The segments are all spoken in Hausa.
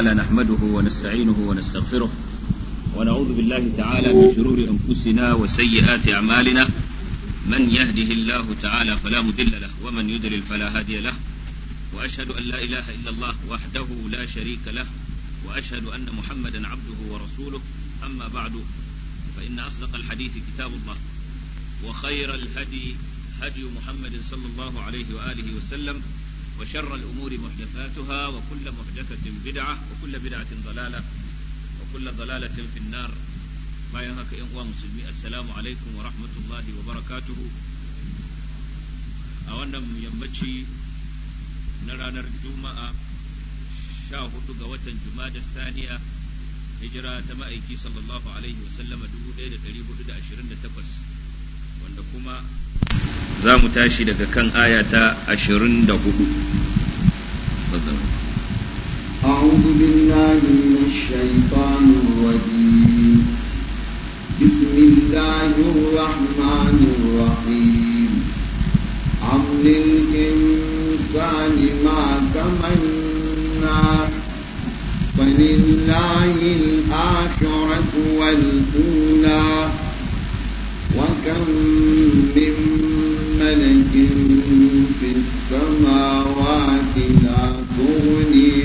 تعالى نحمده ونستعينه ونستغفره ونعوذ بالله تعالى من شرور أنفسنا وسيئات أعمالنا من يهده الله تعالى فلا مضل له ومن يضلل فلا هادي له وأشهد أن لا إله إلا الله وحده لا شريك له وأشهد أن محمدا عبده ورسوله أما بعد فإن أصدق الحديث كتاب الله وخير الهدي هدي محمد صلى الله عليه وآله وسلم وشر الأمور محدثاتها وكل محدثة بدعة وكل بدعة ضلالة وكل ضلالة في النار. ما ينهك إخوة مسلمين السلام عليكم ورحمة الله وبركاته. أولا يمشي نرى الجمعة شاهد قوة جمادى الثانية هجرة مائكي صلى الله عليه وسلم دبو ليلة تريبو لدى 28 وندكما za mu tashi daga kan aya ta 24. أعوذ بالله من الشيطان الرجيم. بسم الله الرحمن الرحيم. أم للإنسان ما تمنى فلله الآخرة والأولى وكم من ملك في السماوات لا تغني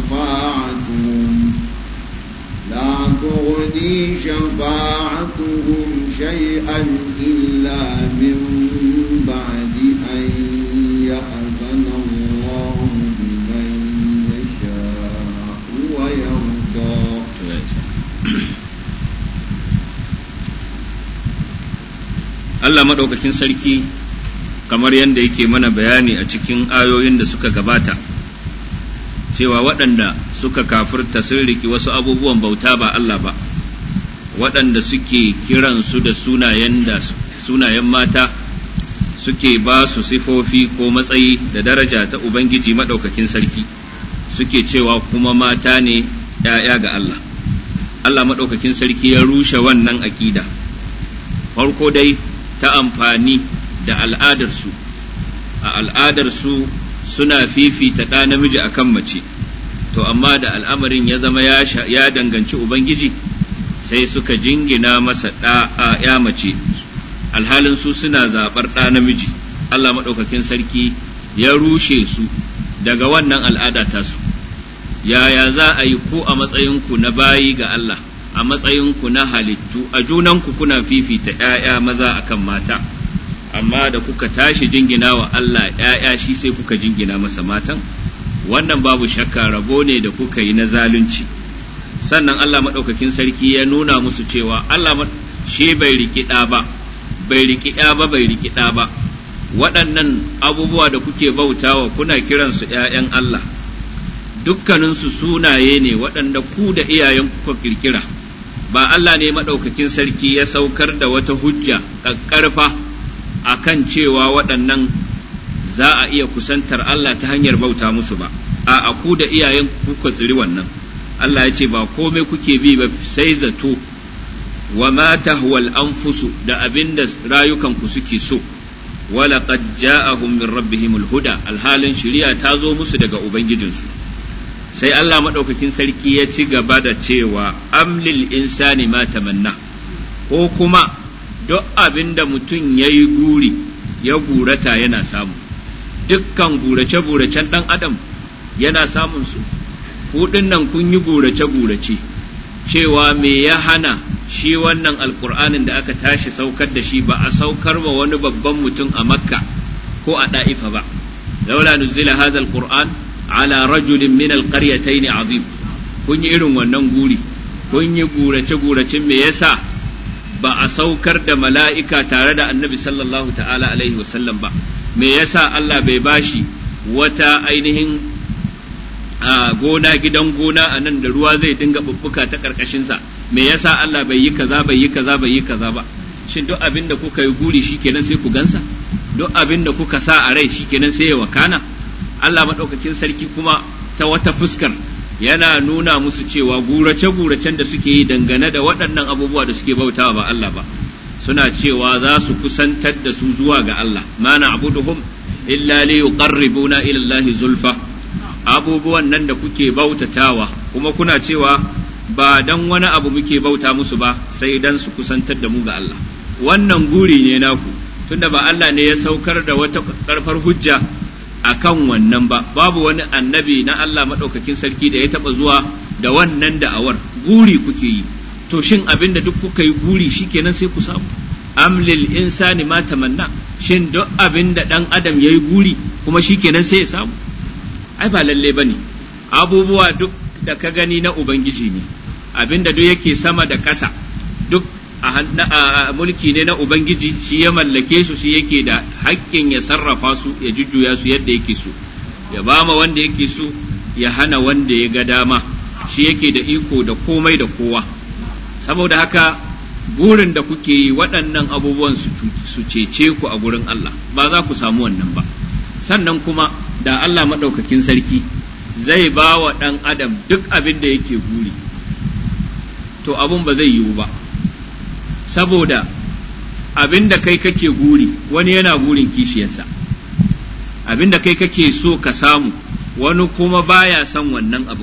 شفاعتهم شيئا إلا من بعد أن يأذن الله لمن يشاء ويرضى. Allah maɗaukakin sarki kamar yadda yake mana bayani a cikin ayoyin da suka gabata cewa waɗanda suka kafirta sun riki wasu abubuwan bauta ba Allah ba, waɗanda suke kiransu da sunayen mata suke ba su sifofi ko matsayi da daraja ta Ubangiji maɗaukakin sarki suke cewa kuma mata ne ‘ya'ya ga Allah. Allah maɗaukakin sarki ya rushe wannan aƙida. Farko dai ta amfani da al'adarsu, a al'adarsu suna fifita ɗa namiji akan mace, to amma da al'amarin ya zama ya danganci Ubangiji sai suka jingina masa ya mace, alhalin su suna zaɓar ɗa namiji. Allah maɗaukakin sarki ya rushe su daga wannan al'ada tasu. Yaya za a yi ku a matsayinku na bayi ga Allah, a matsayinku na halittu, a junanku kuna fifita ‘ya'ya maza akan mata, amma da kuka tashi jingina wa Allah ‘ya'ya shi sai kuka jingina masa matan, wannan babu shakka rabo ne da kuka yi na zalunci. Sannan Allah maɗaukakin sarki ya nuna musu cewa Allah shi bai riƙi ɗa ba, bai riƙi ‘ya ba, bai riƙi ɗa ba, waɗannan abubuwa da kuke bautawa kuna kiransu ‘ya'yan Allah. Dukkaninsu sunaye ne waɗanda ku da iyayen kuka kirkira, ba Allah ne maɗaukakin sarki ya saukar da wata hujja ƙaƙƙarfa a kan cewa waɗannan za a iya kusantar Allah ta hanyar bauta musu ba, a ku da iyayen kuka tsiri wannan. Allah ya ce ba komai kuke bi ba sai zato wa ma tahwal anfusu da abinda rayukanku suke so, wala qad ja'ahum min rabbihimul huda, alhalin shari'a ta zo musu daga ubangijinsu. Sai Allah maɗaukakin sarki ya ci gaba da cewa amlil insani ma tamanna, ko kuma duk abin da mutum ya yi guri ya gurata yana samu. Dukkan gurace-guracen ɗan adam yana samun su. Kuɗin nan kun yi gurace-gurace cewa me ya hana shi wannan alƙur'anin da aka tashi saukar da shi ba a saukar wa wani babban mutum a Makka ko a Ɗa'ifa ba. laula nuzila hadha alqur'an ala rajulin min alqaryatayn azim. Kun yi irin wannan guri, kun yi gurace me yasa ba a saukar da mala'ika tare da annabi sallallahu ta'ala alaihi wasallam ba, me yasa Allah bai bashi wata ainihin gona gidan gona a nan da ruwa zai dinga bubbuka ta ƙarƙashinsa, me yasa Allah bai yi kaza ba. Shin duk abin da kuka yi guri shikenan sai ku gansa, duk abin da kuka sa a rai shikenan sai ya wakana? Allah maɗaukakin sarki kuma ta wata fuskar yana nuna musu cewa gurace-guracen da suke yi dangane da waɗannan abubuwa da suke bautawa ba Allah ba, suna cewa za su kusantar da su zuwa ga Allah. Ma na'buduhum illa li yuqarribuna ila Allah zulfa, abubuwan nan da kuke bautatawa, kuma kuna cewa ba dan wani abu muke bauta musu ba sai dan su kusantar da mu ga Allah. Wannan guri ne naku, tunda ba Allah ne ya saukar da wata karfar hujja akan wannan ba, babu wani annabi na Allah madaukakin sarki da ya taba zuwa da wannan da'awar. Guri kuke yi, to shin abinda duk kuka yi guri shikenan sai ku samu? Am lil insani ma tamanna, shin duk abinda dan adam yayi guri kuma shikenan sai ya samu? Ai ba lalle bane. Abubuwa duk da ka gani na ubangiji ne, abinda duk yake sama da ƙasa duk a mulki ne na ubangiji, shi ya mallake su, shi yake da haƙƙin ya sarrafa su, ya jujjuya su yadda yake so, ya bama wanda yake so, ya hana wanda ya ga dama, shi yake da iko da komai da kowa. Saboda haka burin da kuke yi waɗannan abubuwan su cece ku a gurin Allah, ba za ku samu wannan ba. Sannan kuma da Allah maɗaukakin sarki zai ba wa ɗan adam duk abin da yake guri, to abun ba zai yiwu ba, saboda abin da kai kake guri wani yana gurin kishiyarsa, abin da kai kake so ka samu wani kuma baya son wannan abu.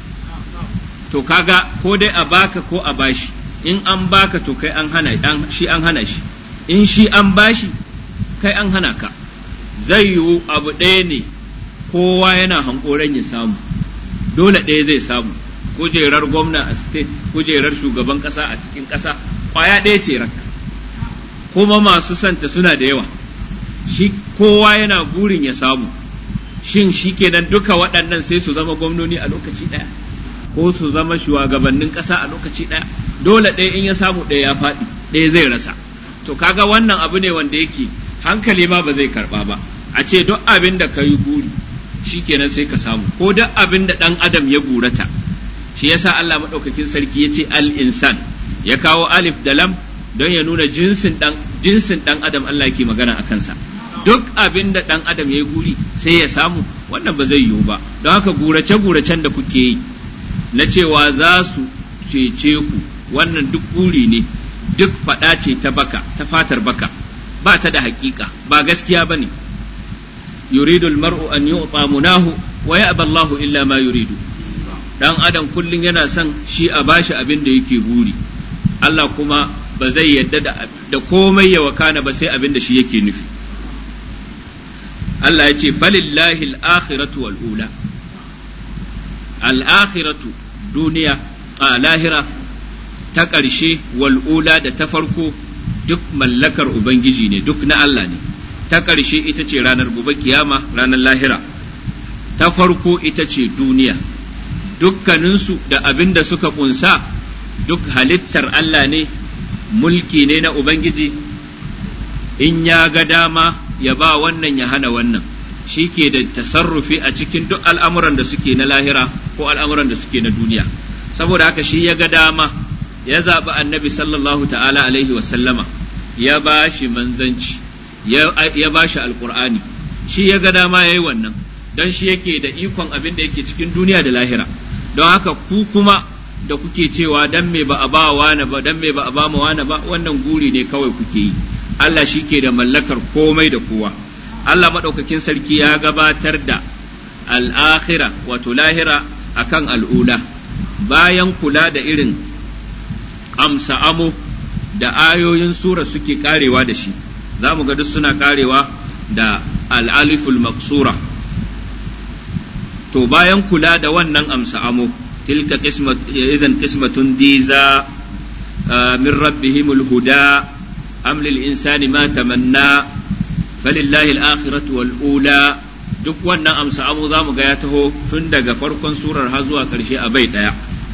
To kaga ko dai a baka ko a bashi, in an baka to kai an hana shi, an hana shi, in shi an bashi kai an hana ka. Zai yiwu abu ɗaya ne kowa yana hankoran ya samu, dole ɗaya zai samu. Kujerar gwamna a state, kujerar shugaban ƙasa a cikin ƙasa ƙwaya ɗaya ce rak, kuma masu santa suna da yawa, shi kowa yana burin ya samu. Shin shi kenan duka waɗannan sai su zama gwamnoni a lokaci ɗaya, ko su zama shugabannin ƙasa a lokaci ɗaya? Dole ɗaya in ya samu ɗaya ya faɗi, ɗaya zai rasa. To kaga wannan abu ne wanda yake hankali ma ba zai karɓa ba, a ce duk abin da ka yi guri shi kenan sai ka samu, ko duk abin da ɗan adam ya gurata. Shi yasa Allah maɗaukakin sarki ya ce al-insan, ya kawo alif da lam don ya nuna jinsin ɗan adam Allah yake magana a kansa. Duk abin da ɗan adam ya yi guri sai ya samu, wannan ba zai yiwu ba. Don haka gurace-guracen da kuke yi na cewa za su cece ku, wannan duk guri ne, duk faɗa ce ta baka, ta fatar baka, ba ta da haƙiƙa, ba gaskiya ba ne. Yuridul mar'u an yu'ta munahu wa ya'ba Allahu illa ma yuridu. Dan adam kullum yana son shi a bashi abin da yake guri, Allah kuma ba zai yadda da komai ya wakana ba sai abin da shi yake nufi. Allah ya ce falillahi al-akhiratu wal ula, al-akhiratu duniya a lahira ta ƙarshe, wal ula da ta farko duk mallakar ubangiji ne, duk na Allah ne. Ta ƙarshe ita ce ranar gobe kiyama, ranar lahira. Ta farko ita ce duniya, dukkaninsu da abin da suka kunsa duk halittar Allah ne, mulki ne na Ubangiji. In ya ga dama ya ba wannan ya hana wannan, shi ke da tasarrufi a cikin duk al'amuran da suke na lahira ko al'amuran da suke na duniya. Saboda haka shi ya ga dama ya zaɓi annabi sallallahu ta'ala alaihi wasallama, ya ba shi manzanci, ya ba shi alƙur'ani, shi ya ga dama ya yi wannan, don shi yake da ikon abin da yake cikin duniya da lahira. Don haka ku kuma da kuke cewa dan me ba a ba wani ba, dan me ba a ba mu wani ba, wannan guri ne kawai kuke yi. Allah shi ke da mallakar komai da kowa. Allah maɗaukakin sarki ya gabatar da al'akhira wato lahira akan al'ula, bayan kula da irin amsa amo da ayoyin sura suke karewa da shi. Za mu ga duk suna karewa da al'aliful maqsura. To bayan kula da wannan amsa amo, tilka idan qismatun diza min rabbihimul huda am lil insani ma tamanna falillahi al-akhiratu wal ula. Duk wannan amsa amo za mu ga ya taho tun daga farkon surar har zuwa ƙarshe a bai ɗaya.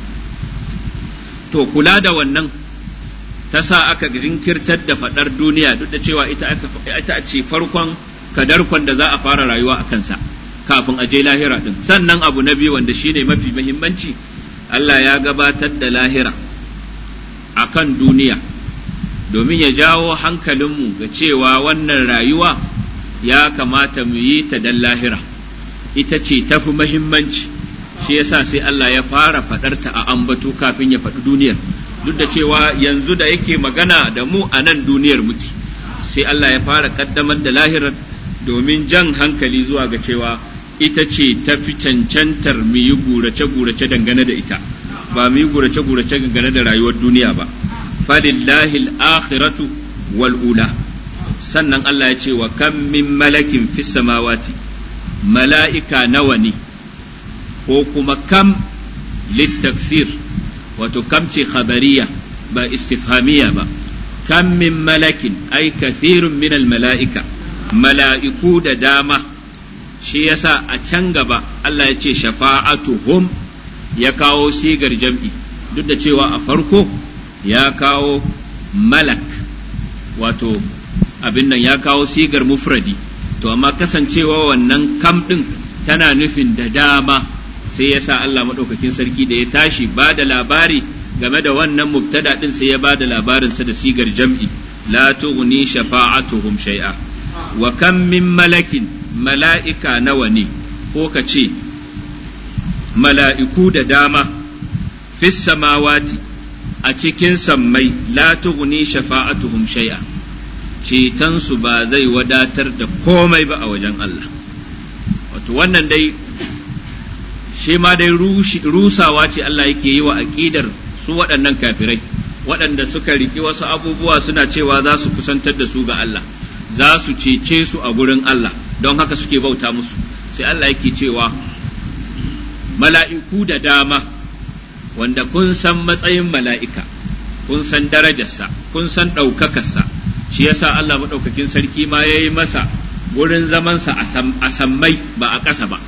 To kula da wannan ta sa aka jinkirtar da faɗar duniya, duk da cewa ita ce farkon kadarkon da za a fara rayuwa a kansa kafin a je lahira din. Sannan abu na biyu wanda shine mafi muhimmanci, Allah ya gabatar da lahira akan duniya domin ya jawo hankalinmu ga cewa wannan rayuwa ya kamata mu yi ta dan lahira, ita ce tafi muhimmanci. Shi yasa sai Allah ya fara faɗarta a ambato kafin ya faɗi duniyar, duk da cewa yanzu da yake magana da mu a nan duniyar muke, sai Allah ya fara kaddamar da lahirar domin jan hankali zuwa ga cewa ita ce ta fi cancantar mu yi gurace-gurace dangane da ita, ba mu yi gurace-gurace dangane da rayuwar duniya ba. Falillahi al-akhiratu wal ula. Sannan Allah ya ce wa kam min malakin fis samawati, mala'ika nawa ne, ko kuma kam littaksir, wato kam ce khabariya ba istifhamiya ba. Kam min malakin ay kathirun min al-mala'ika, mala'iku da dama. Shi yasa a can gaba Allah ya ce shafa'atuhum, ya kawo sigar jam'i, duk da cewa a farko ya kawo malak, wato abin nan ya kawo sigar mufradi, to amma kasancewa wannan kam ɗin tana nufin da dama, sai yasa Allah maɗaukakin sarki da ya tashi ba da labari game da wannan mubtada ɗin sai ya ba da labarinsa da sigar jam'i, la tughni shafa'atuhum shay'a. Wa kam min malakin, mala'ika nawa ne, ko ka ce mala'iku da dama, fis samawati, a cikin sammai, la tughni shafa'atuhum shay'a, cetonsu ba zai wadatar da komai ba a wajen Allah. Wato wannan dai shi ma dai rusawa ce Allah yake yi wa aƙidar su waɗannan kafirai, waɗanda suka riki wasu abubuwa suna cewa za su kusantar da su ga Allah, za su cece su a gurin Allah, don haka suke bauta musu. Sai Allah yake cewa mala'iku da dama, wanda kun san matsayin mala'ika, kun san darajarsa, kun san ɗaukakarsa, shi yasa Allah maɗaukakin sarki ma ya yi masa wurin zamansa a sammai ba a ƙasa ba,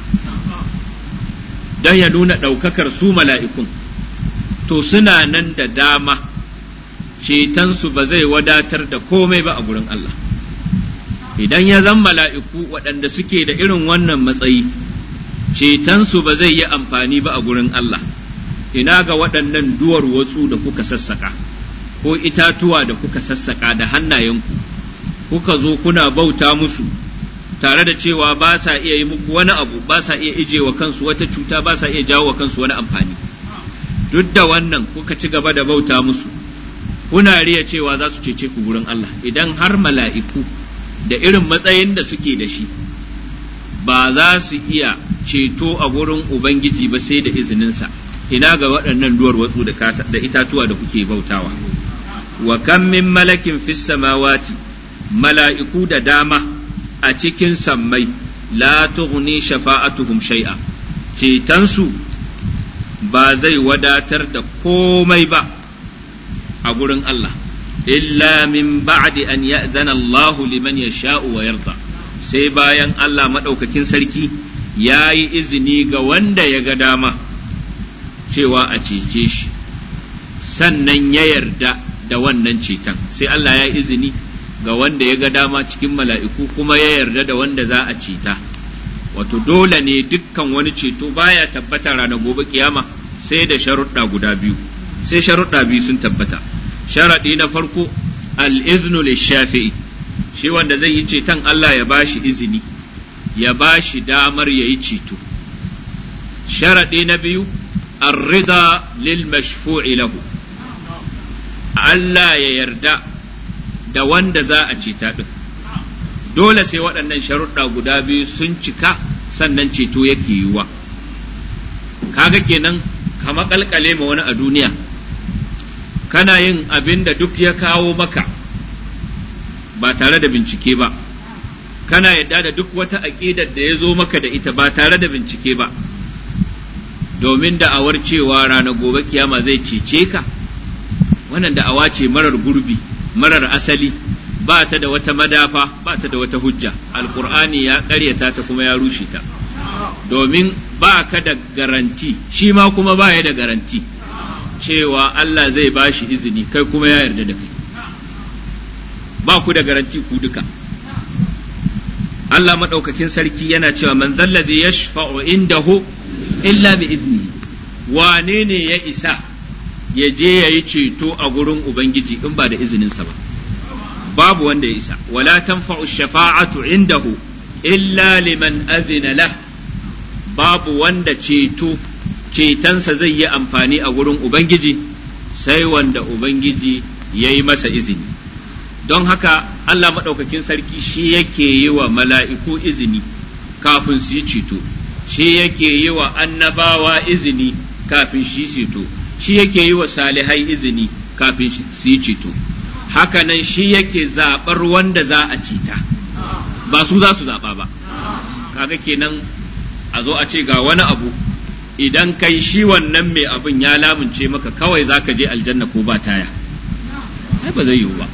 don ya nuna ɗaukakar su mala'ikun. To suna nan da dama, cetonsu ba zai wadatar da komai ba a gurin Allah. Idan ya zan mala'iku waɗanda suke da irin wannan matsayi, cetonsu ba zai yi amfani ba a gurin Allah, ina ga waɗannan duwar watsu da kuka sassaka, ko itatuwa da kuka sassaka da hannayenku, kuka zo kuna bauta musu, tare da cewa ba sa iya yi muku wani abu, ba sa iya ije wa kansu wata cuta, ba sa iya jawo wa kansu wani amfani. Duk da wannan kuka ci gaba da bauta musu, kuna riya cewa za su cece ku gurin Allah. Idan har mala'iku da irin matsayin da suke da shi ba za su iya ceto a gurin Ubangiji ba sai da izininsa, ina ga waɗannan duwar watsu da itatuwa da kuke bautawa. Wa kam min malakin fis samawati, mala'iku da dama a cikin sammai, la tughni shafa'atuhum shay'a, cetonsu ba zai wadatar da komai ba a gurin Allah, illa min ba'di an ya'zana Allahu liman yasha'u wa yarda, sai bayan Allah maɗaukakin sarki ya yi izini ga wanda ya ga dama cewa a cece shi, sannan ya yarda da wannan ceton. Sai Allah ya yi izini ga wanda ya ga dama cikin mala'iku, kuma ya yarda da wanda za a ceta. Wato dole ne dukkan wani ceto baya tabbata ranar gobe kiyama sai da sharuɗa guda biyu, sai sharuɗa biyu sun tabbata. Sharaɗi na farko, al-iznu lish-shafi'i, shi wanda zai yi ceton Allah ya bashi izini, ya bashi damar ya yi ceto. Sharaɗi na biyu, ar-rida lil-mashfu'i lahu, Allah ya yarda da wanda za a ceta ɗin. Dole sai waɗannan sharuɗa guda biyu sun cika sannan ceto yake yiwuwa. Kaga kenan ka maƙalƙale ma wani a duniya, kana yin abin da duk ya kawo maka ba tare da bincike ba, kana yadda da duk wata aƙidar da ya zo maka da ita ba tare da bincike ba, domin da'awar cewa ranar gobe kiyama zai cece ka. Wannan da'awa ce marar gurbi, marar asali, ba ta da wata madafa, ba ta da wata hujja. Alƙur'ani ya ƙaryata ta kuma ya rushe ta, domin ba ka da garanti, shi ma kuma ba ya da garanti cewa Allah zai ba shi izini, kai kuma ya yarda da kai. Ba ku da garanti ku duka. Allah maɗaukakin sarki yana cewa man zallazi yashfa'u indahu illa bi izni, wane ne ya isa ya je ya yi ceto a gurin Ubangiji in ba da izininsa ba? Babu wanda ya isa. Wala tanfa'u shafa'atu indahu illa liman azina lah, babu wanda cetonsa zai yi amfani a gurin Ubangiji sai wanda Ubangiji ya yi masa izini. Don haka Allah maɗaukakin sarki shi yake yi wa mala'iku izini kafin su yi ceto. shi yake yi wa annabawa izini kafin shi ceto, shi yake yi wa salihai izini kafin su yi ceto, hakanan shi yake zaɓar wanda za a ceta, ba su za su zaɓa ba. Kaga kenan a zo a ce ga wani abu, idan kai shi wannan mai abin ya lamunce maka kawai za ka je aljanna ko ba taya, ai ba zai yiwu ba.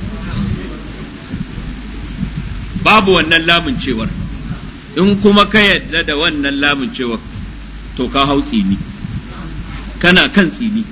Babu wannan lamuncewar, in kuma ka yadda da wannan lamuncewar to ka hau tsini, kana kan tsini.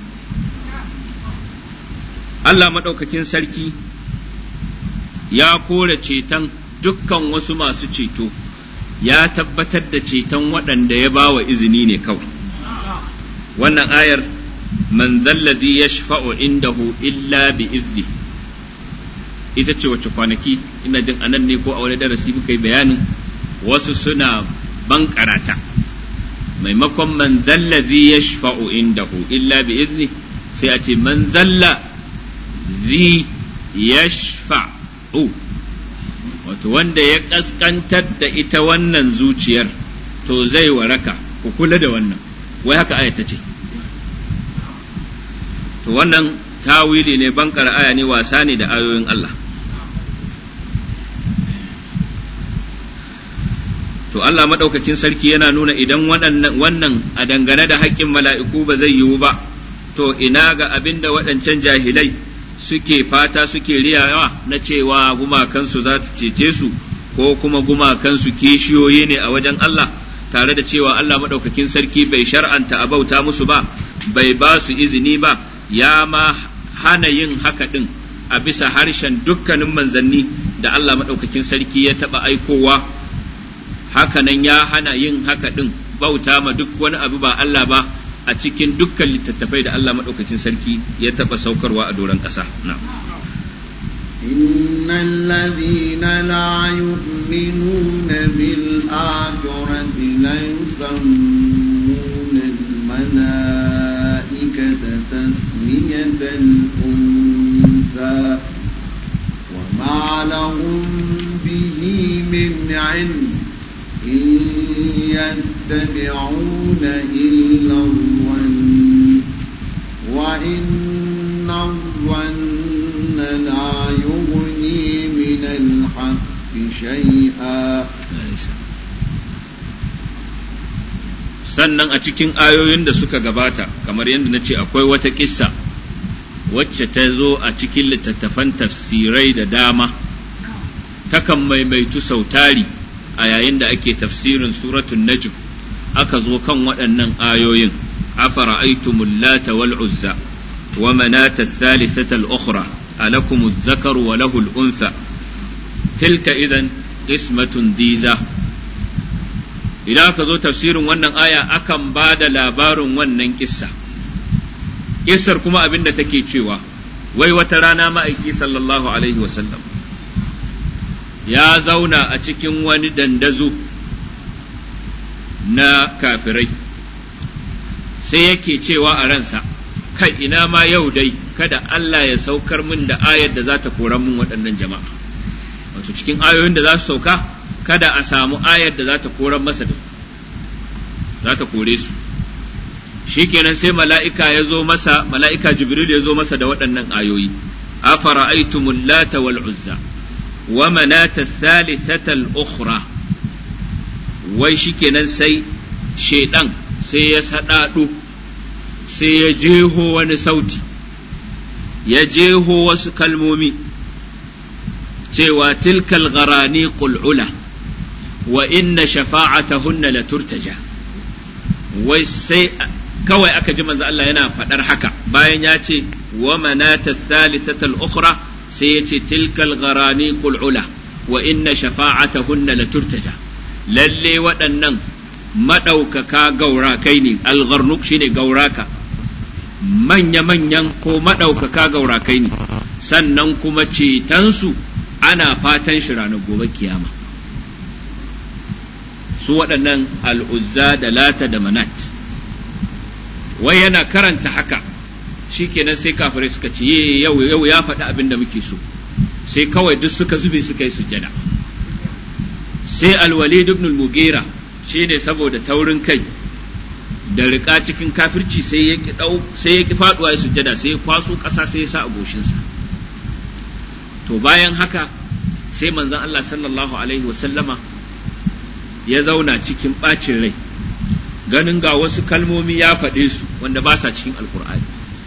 Allah maɗaukakin sarki ya kore ceton dukkan wasu masu ceto, ya tabbatar da ceton waɗanda ya ba wa izini ne kawai. Wannan ayar, man zalladhi yashfa'u indahu illa bi izni, ita ce wacce kwanaki ina jin anan ne ko a wani darasi muka yi bayanin wasu suna bankarata, maimakon man zalladhi yashfa'u indahu illa bi izni sai a ce man zalla zi yashfa'u, wato wanda ya kaskantar da ita wannan zuciyar to zai waraka, ku kula da wannan, wai haka aya ta ce. To wannan tawili ne, bankar aya ne, wasa ne da ayoyin Allah. To Allah maɗaukakin sarki yana nuna idan wannan a dangane da haƙƙin mala'iku ba zai yiwu ba, to ina ga abin da waɗancan jahilai suke fata suke riyawa na cewa gumakansu za su cece su, ko kuma gumakansu kishiyoyi ne a wajen Allah, tare da cewa Allah maɗaukakin sarki bai shar'anta a bauta musu ba, bai ba su izini ba, ya ma hana yin haka ɗin a bisa harshen dukkanin manzanni da Allah maɗaukakin sarki ya taɓa aikowa. Hakanan ya hana yin haka ɗin, bauta ma duk wani abu ba Allah ba a cikin dukkan littattafai da Allah maɗaukakin sarki ya taɓa saukarwa a doron ƙasa. Innal ladhina la yu'minuna bil akhirati la yusammuna al malaikata tasmiyatal untha wa ma lahum bihi min 'ilm إن يتبعون إلا الظن وإن الظن لا يغني من الحق شيئا. sannan a cikin ayoyin da suka gabata, kamar yadda na ce, akwai wata kissa wacce ta zo a cikin littattafan tafsirai da dama, takan maimaitu sautari a yayin da ake tafsirin suratul najm, aka zo kan waɗannan ayoyin, afara'aytumul lata wal uzza wa manata thalithata al-ukhra alakum adh-dhakaru wa lahu al-untha tilka idan qismatun diza. Idan aka zo tafsirin wannan aya akan ba da labarin wannan kissa kuma abinda take cewa, wai wata rana ma'aiki sallallahu alaihi wasallam ya zauna a cikin wani dandazo na kafirai, sai yake cewa a ransa, kai ina ma yau dai kada Allah ya saukar min da ayar da za ta koran min waɗannan jama'a. Wato cikin ayoyin da za su sauka, kada a samu ayar da za ta koran masa da za ta kore su. Shikenan sai mala'ika Jibril ya zo masa da waɗannan ayoyi, afara'aytumul lata wal uzza wa manata thalithata al-ukhra. Wai shikenan sai shedan sai ya sadado, sai ya jeho wani sauti, ya jeho wasu kalmomi cewa tilkal gharani qul'ula wa inna shafa'atahunna la turtaja. Wai sai kawai aka ji manzo Allah yana faɗar haka, bayan ya ce wa manata thalithata al-ukhra, sai ya ce tilkal gharani qul'ula wa inna shafa'atahunna la turtaja. Lalle waɗannan madaukaka gaurakai ne, al-gharnuk shine gauraka, manya-manyan ko madaukaka gaurakai ne, sannan kuma cetonsu ana fatan shi ranar gobe kiyama. Su waɗannan al'uzza da lata da manat. Wai yana karanta haka, shi kenan sai kafirai suka ce yau ya faɗi abin da muke so, sai kawai duk suka zube suka yi sujjada. Sai Al-Walid ibn al-Mughira shine saboda taurin kai da riƙa cikin kafirci sai ya ki faduwa ya sujjada, sai ya kwaso ƙasa sai ya sa a goshinsa. To bayan haka sai manzon Allah sallallahu alaihi wasallama ya zauna cikin ɓacin rai, ganin ga wasu kalmomi ya faɗe su wanda ba sa cikin alkur'ani.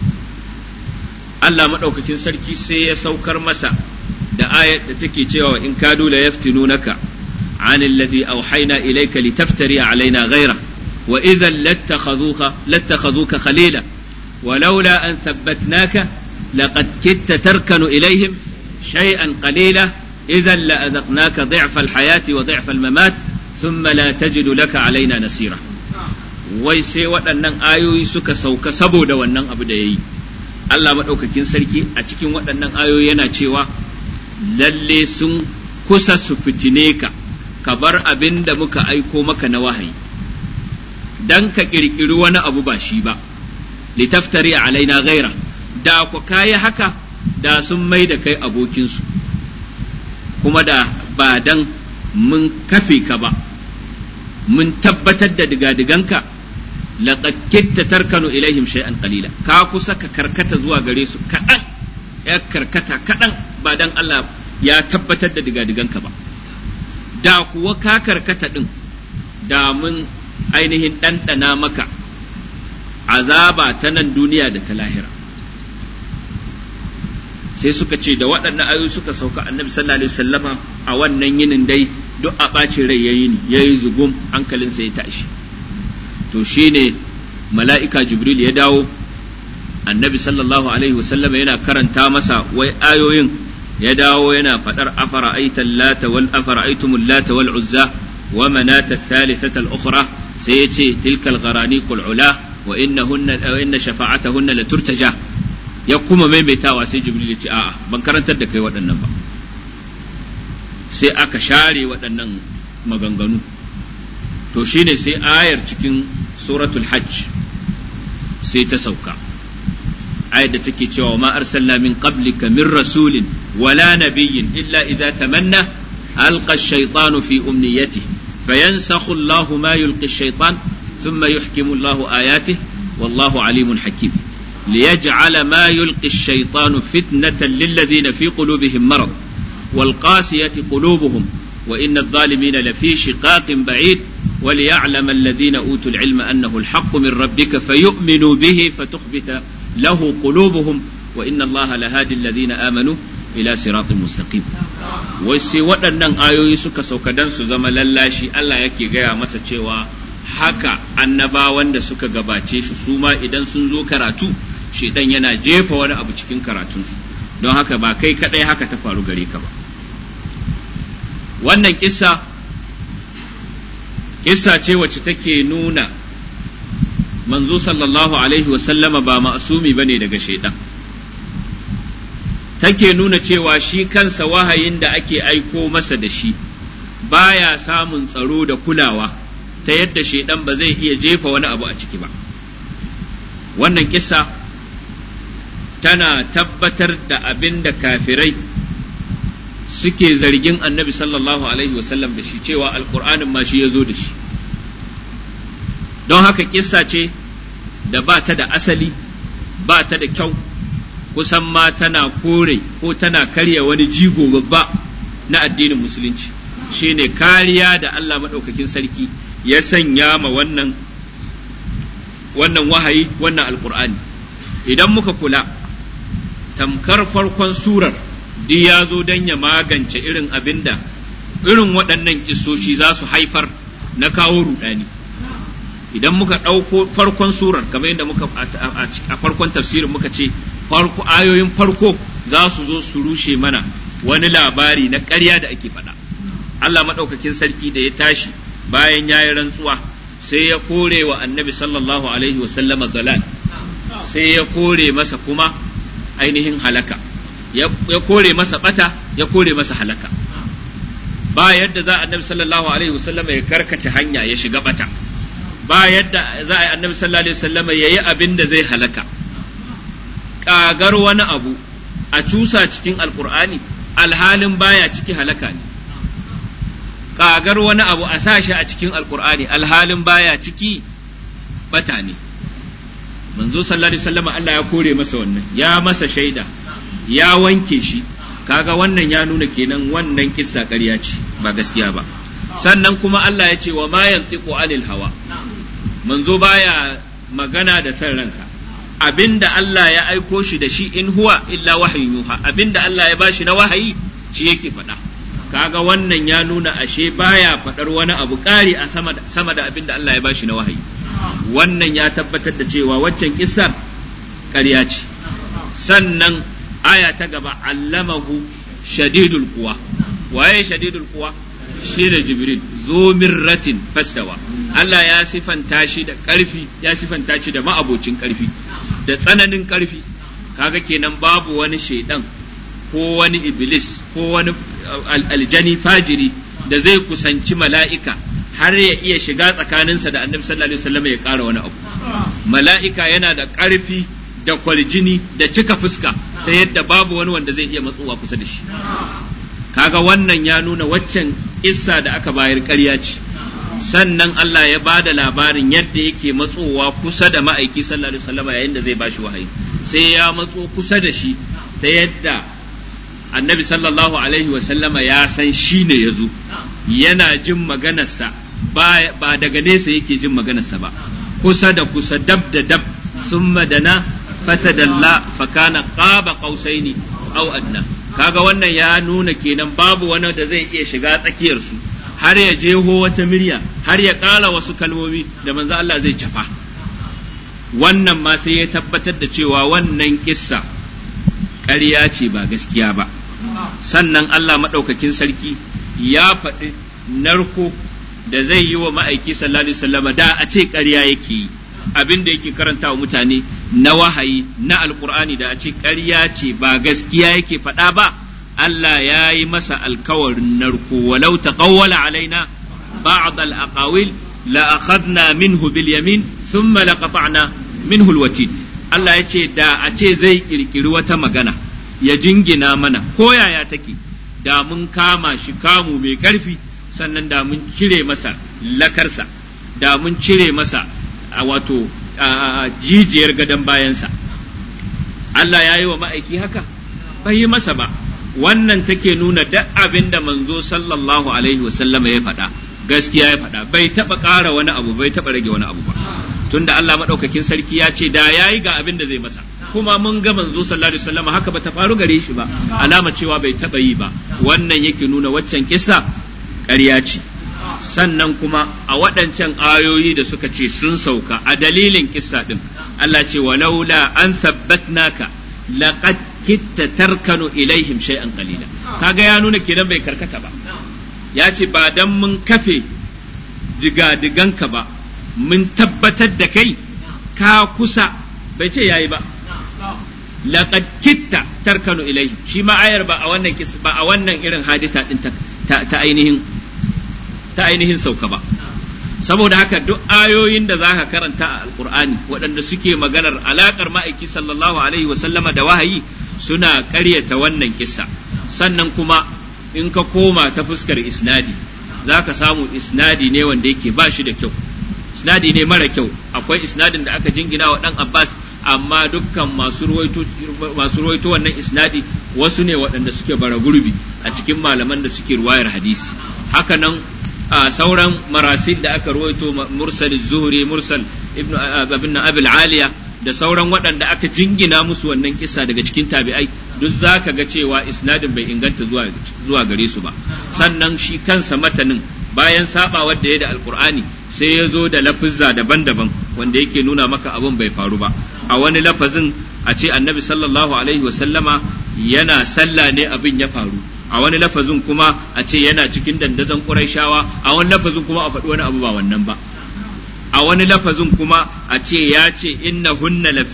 Allah maɗaukakin sarki sai ya saukar masa da ayat da take cewa in kadu la yaftinunaka عن الذي أوحينا إليك لتفتري علينا غيره وإذا لاتخذوك خليلا ولولا أن ثبتناك لقد كدت تركن إليهم شيئا قليلا إذا لأذقناك ضعف الحياة وضعف الممات ثم لا تجد لك علينا نصيرا. wai sai waɗannan ayoyi suka sauka saboda wannan abu da ya yi. Allah maɗaukakin sarki a cikin waɗannan ayoyi yana cewa lalle sun kusa su fitine ka bar abin da muka aiko maka na wahayi dan ka ƙirƙiri wani abu ba shi ba, litaftari alaina ghaira, da ku kayi haka da sun mai da kai abokinsu, kuma da ba dan mun kafe ka ba mun tabbatar da digadiganka laqad kitta tarkanu ilaihim shay'an qalila, ka kusa ka karkata zuwa gare su kaɗan, ya karkata kaɗan ba dan Allah ya tabbatar da digadiganka ba. Da kuwa ka karkata ɗin da mun ainihin ɗanɗana maka azaba ta nan duniya da ta lahira. Sai suka ce da waɗannan ayoyi suka sauka annabi sallallahu alaihi wasallama a wannan yinin dai duk a ɓacin rai yayi zugum, hankalinsa ya tashi. To shine mala'ika Jibril ya dawo, annabi sallallahu alaihi wasallama yana karanta masa wai ayoyin, ya dawo yana faɗar afara'aytumul lata wal uzza wa manata thalithata al-ukhra, sai ya ce tilkal gharaniqul ula wa inna shafa'atahunna la turtaja. Ya kuma maimaitawa sai Jibril ya ce a'a ban karantar da kai waɗannan ba, sai aka share waɗannan maganganu. To shine sai ayar cikin suratul hajj sai ta sauka, ayar da take cewa ma arsalna min qablika min rasulin wala nabiyyin illa idza tamanna alqa ash-shaytanu fi umniyatihi fayansakhu Allahu ma yulqi ash-shaytan thumma yuhkimu Allahu ayatihi wallahu alimun hakim liyaj'ala ma yulqi ash-shaytanu fitnatan lilladhina fi qulubihim marad wal qasiyati qulubuhum wa inna adh-dhalimina lafi shiqaqin ba'id وليعلم الذين أوتوا العلم أنه الحق من ربك فيؤمنوا به فتخبت له قلوبهم وإن الله لهادي الذين آمنوا إلى صراط مستقيم. وسي waɗannan ayoyi suka sauka dan su zama lallashi, Allah yake gaya masa cewa haka annabawan da suka gabace shi su ma idan sun zo karatu shedan yana jefa wani abu cikin karatunsu, don haka ba kai kadai haka ta faru gare ka ba. Wannan kissa ce wacce take nuna manzo sallallahu alaihi wasallama ba ma'asumi bane daga shaidan, take nuna cewa shi kansa wahayin da ake aiko masa da shi baya samun tsaro da kulawa ta yadda shaidan ba zai iya jefa wani abu a ciki ba. Wannan kissa tana tabbatar da abin da kafirai suke zargin annabi sallallahu alaihi wasallam da shi, cewa alkur'anin ma shi ya zo da shi. Don haka kissa ce da ba ta da asali, ba ta da kyau, kusan ma tana kore ko tana karya wani jigo babba na addinin musulunci, shine kariya da Allah maɗaukakin sarki ya sanya ma wannan wahayi, wannan alkur'ani. Idan muka kula, tamkar farkon surar duk ya zo don ya magance irin abinda irin waɗannan kissoshi za su haifar na kawo rudani. Idan muka ɗauko farkon surar kamar yadda muka a farkon tafsirin muka ce ayoyin farko za su zo su rushe mana wani labari na ƙarya da ake faɗa. Allah maɗaukakin sarki da ya tashi bayan ya yi rantsuwa sai ya kore wa annabi sallallahu alaihi wasallama dalal, sai ya kore masa kuma ainihin halaka, ya kore masa bata, ya kore masa halaka. Ba yadda za annabi sallallahu alaihi wasallama ya karkace hanya ya shiga bata, ba yadda za a yi annabi sallallahu alaihi wasallama ya yi abin da zai halaka. Kagar wani abu a cusa cikin alkur'ani alhalin baya ciki halaka ne. kagar wani abu a sashi a cikin alqur'ani alhalin baya ciki bata ne. Manzo sallallahu alaihi wasallam Allah ya kore masa wannan, ya masa shaida, ya wanke shi, kaga wannan ya nuna kenan wannan kissa ƙarya ce ba gaskiya ba. Sannan kuma Allah ya ce wa ma yantiqu anil hawa, manzo baya magana da san ransa, abinda Allah ya aiko shi da shi in huwa illa wahyin yuha, abinda Allah ya bashi na wahayi shi yake faɗa. Kaga wannan ya nuna ashe baya faɗar wani abu ƙari a sama da abinda Allah ya bashi na wahayi. Wannan ya tabbatar da cewa waccan kissar ƙarya ce. Sannan aya ta gaba, allamahu shadidul quwa, waye shadidul quwa? Shi da Jibril, zo mirratin fastawa. Allah ya sifanta shi da ƙarfi, ya sifanta shi da ma'abocin ƙarfi, da tsananin ƙarfi. Kaga kenan babu wani shaidan ko wani iblis ko wani aljani fajiri da zai kusanci mala'ika har ya iya shiga tsakaninsa da annabi sallallahu alaihi wasallam ya ƙara wani abu. Mala'ika yana da ƙarfi da kwarjini da cika fuska ta yadda babu wani wanda zai iya matsowa kusa da shi. Kaga wannan ya nuna waccan issa da aka bayar ƙarya ce. Sannan Allah ya bada labarin yadda yake matsowa kusa da ma'aiki sallallahu alaihi wasallam yayin da zai bashi wahayi, sai ya matso kusa da shi ta yadda annabi sallallahu alaihi wasallama ya san shi ne ya zo, yana jin maganarsa ba daga nesa yake jin maganarsa ba, kusa da kusa, dab da dab. Summa dana fatadalla fakana qaba qausaini aw adna. Kaga wannan ya nuna kenan babu wani da zai iya shiga tsakiyar su har ya jeho wata murya har ya ƙara wasu kalmomi da manzo Allah zai cafa. Wannan ma sai ya tabbatar da cewa wannan kissa ƙarya ce ba gaskiya ba. Sannan Allah maɗaukakin sarki ya faɗi narko da zai yi wa ma'aiki sallallahu alaihi wasallam da a ce ƙarya yake yi, abin da yake karanta wa mutane na wahayi na alkur'ani da a ce ƙarya ce ba gaskiya yake faɗa ba. Allah ya yi masa alkawarin narko, walau taqawwala alaina ba'd al-aqawil la akhadna minhu bil yamin thumma laqata'na minhu al-watin. Allah ya ce da a ce zai kirkiri wata magana ya jingina mana ko yaya take, da mun kama shi kamu mai ƙarfi, sannan da mun cire masa lakarsa, da mun cire masa wato jijiyar gadon bayansa. Allah ya yi wa ma'aiki haka? Bai yi masa ba. Wannan take nuna duk abin da manzo sallallahu alaihi wasallama ya faɗa gaskiya ya faɗa, bai taɓa ƙara wani abu, bai taɓa rage wani abu ba. Tunda Allah maɗaukakin sarki ya ce da yayi ga abin da zai masa, kuma mun ga manzo sallallahu alaihi wasallama haka bata faru gare shi ba, alama cewa bai taɓa yi ba. Wannan yake nuna waccan kissa ƙarya ce. Sannan kuma a waɗancan ayoyi da suka ce sun sauka a dalilin kissa ɗin, Allah ce walaula an thabbatnaka laqad kitta tarkanu ilaihim shay'an qalila. Kaga ya nuna kenan bai karkata ba, ya ce ba dan mun kafe diga-diganka ba, mun tabbatar da kai ka kusa, bai ce yayi ba. Laqad kitta tarkanu ilaihim, shi ma ayar ba a wannan kissa ba a wannan irin hadisa din ta ainihin sauka ba. Saboda haka duk ayoyin da zaka karanta a alqur'ani waɗanda suke maganar alakar ma'aiki sallallahu alaihi wa sallama da wahayi suna ƙaryata wannan kissa. Sannan kuma in ka koma ta fuskar isnadi zaka samu isnadi ne wanda yake ba shi da kyau, isnadi ne mara kyau. Akwai isnadin da aka jingina wa dan Abbas, amma dukkan masu ruwaito wannan isnadi wasu ne waɗanda suke bara gurbi a cikin malaman da suke ruwayar hadisi. Haka nan sauran marasil da aka ruwaito, mursal zuhri, mursal ibn abil aliya da sauran waɗanda aka jingina musu wannan kissa daga cikin tabi'ai, duk zaka ga cewa isnadin bai inganta zuwa gare su ba. Sannan shi kansa matanin bayan sabawar da ya da alqur'ani sai ya zo da lafuzza daban-daban wanda yake nuna maka abin bai faru ba. A wani lafazin a ce annabi sallallahu alaihi wasallama yana sallah ne abin ya faru, a wani lafazin kuma a ce yana cikin dandazon Qurayshawa, a wani lafazin kuma a faɗi wani abu ba wannan ba. A wani lafazin kuma a ce ya ce innahunna la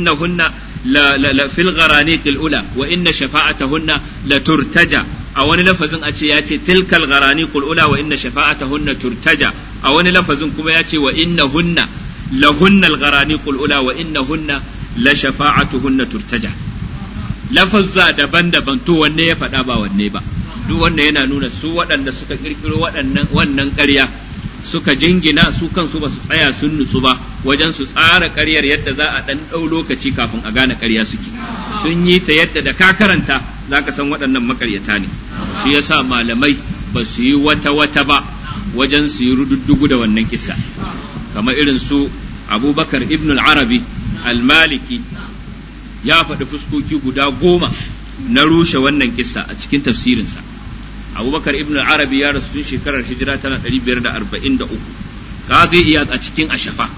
fil gharaniqil ula wa inna shafa'atahunna la turtaja. A wani lafazin a ce ya ce tilkal gharaniqul ula wa inna shafa'atahunna turtaja. A wani lafazin kuma ya ce wa innahunna lahunnal gharaniqul ula wa innahunna la shafa'atuhunna turtaja. Lafazza daban-daban, to wanne ya faɗa ba wanne ba. duk wanda yana nuna su waɗanda suka kirkiro wannan ƙarya suka jingina su kansu ba su tsaya sun nutsu ba wajen su tsara ƙaryar yadda za a ɗan ɗau lokaci kafin a gane ƙarya suke, sun yi ta yadda da ka karanta za ka san waɗannan makaryata ne. Shi yasa malamai ba su yi wata ba wajen su yi rududdugu da wannan kissa, kamar irin su Abubakar ibn al-Arabi al-Maliki ya faɗi fuskoki guda 10 na rushe wannan kissa a cikin tafsirinsa. Abubakar ibn al-Arabi ya rasu tun shekarar hijira tana 543. Qadi Iyad a cikin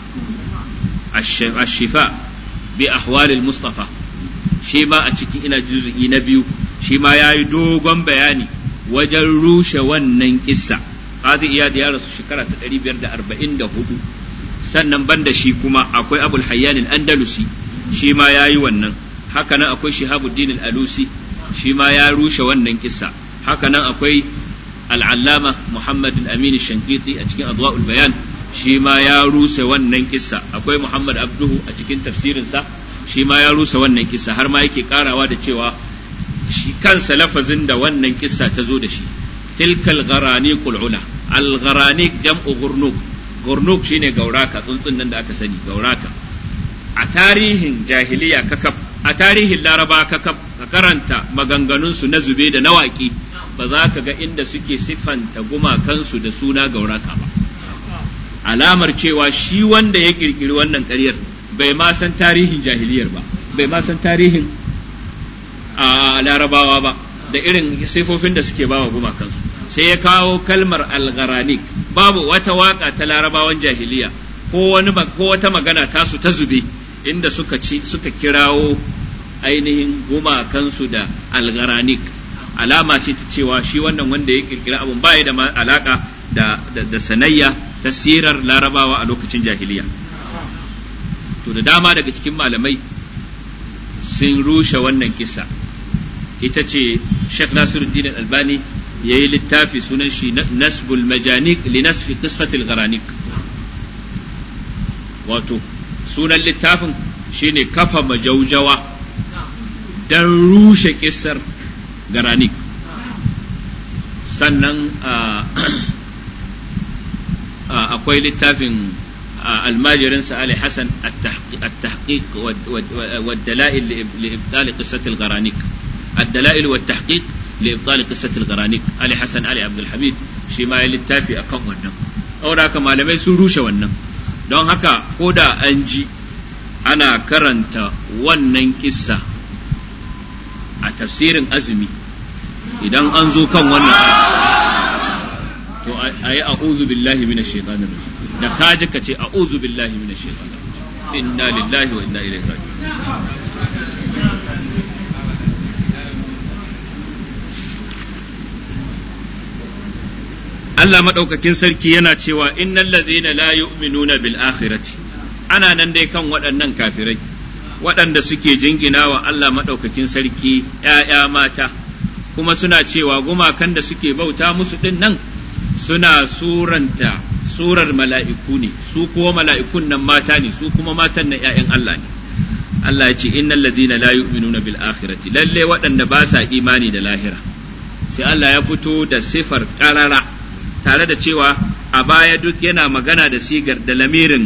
Ash-Shifa bi ahwal al-Mustafa shi ma a cikin ina juz'i na 2 shi ma yayi dogon bayani wajen rushe wannan kissa. Qadi Iyad ya rasu shekara ta 544. Sannan banda shi kuma akwai Abul Hayyan al-Andalusi shi ma yayi wannan. Haka nan akwai Shihabuddin al-Alusi shi ma ya rushe wannan kissa. Haka nan akwai al-Allama Muhammad al-Amin al-Shankiti a cikin Adwa'ul Bayan shi ma ya rushe wannan kissa. Akwai Muhammad Abduhu a cikin tafsirinsa shi ma ya rushe wannan kissa, har ma yake karawa da cewa shi kansa lafazin da wannan kissa ta zo da shi, tilkal gharaniqul ula. Al-gharaniq jam'u gurnuk shine gauraka, tsuntsun nan da aka sani gauraka. A tarihin jahiliya kakaf, a tarihin laraba kakaf, ka karanta maganganunsu na zube da nawaki, ba za ka ga inda suke siffanta gumakansu da suna gauraka ba. Alamar cewa shi wanda ya kirkiri wannan ƙaryar bai ma san tarihin jahiliyar ba, bai ma san tarihin a larabawa ba da irin sifofin da suke bawa gumakansu. Sai ya kawo kalmar al-gharanik. Babu wata waka ta larabawan jahiliya ko wata magana tasu ta zube inda suka kirawo ainihin gumakansu da al-gharanik. Alama ce ta cewa shi wannan wanda ya kirkira abun baya da alaka da sanayya ta sirar larabawa a lokacin jahiliya. To da dama daga cikin malamai sun rushe wannan kissa. Ita ce Sheikh Nasiruddin Albani yayi littafi sunan shi Nasbul Majanik li nasfi qissatil Gharanik. Wato sunan littafin shine kafa majaujawa dan rushe kissar Gharanik. Sannan akwai littafin almajirinsa Ali Hassan at-tahqiq wad-dala'il li ibtal qissatil Gharanik. الدلائل والتحقيق لإبطال قصة الغرانيق علي حسن علي عبد الحميد shi ma ya littafi akan wannan. Saboda haka malamai sun rushe wannan, don haka ko da an ji ana karanta wannan kissa a tafsirin azumi, idan an zo kan wannan to ayi a'udhu billahi minash shaitanir rajim, da kaji ka ce a'udhu billahi minash shaitanir rajim, inna lillahi wa inna ilaihi raji'un. Allah maɗaukakin sarki yana cewa innal ladhina la yu'minuna bil akhirati, ana nan dai kan waɗannan kafirai waɗanda suke jingina wa Allah maɗaukakin sarki ‘ya'ya mata, kuma suna cewa gumakan da suke bauta musu ɗin nan suna surar mala'iku ne, su kuwa mala'ikun nan mata ne, su kuma matan nan ‘ya'yan Allah ne. Allah ya ce innal ladhina la yu'minuna bil akhirati, lalle waɗanda ba sa imani da lahira. Sai Allah ya fito da sifar ƙarara, tare da cewa a baya duk yana magana da sigar da lamiri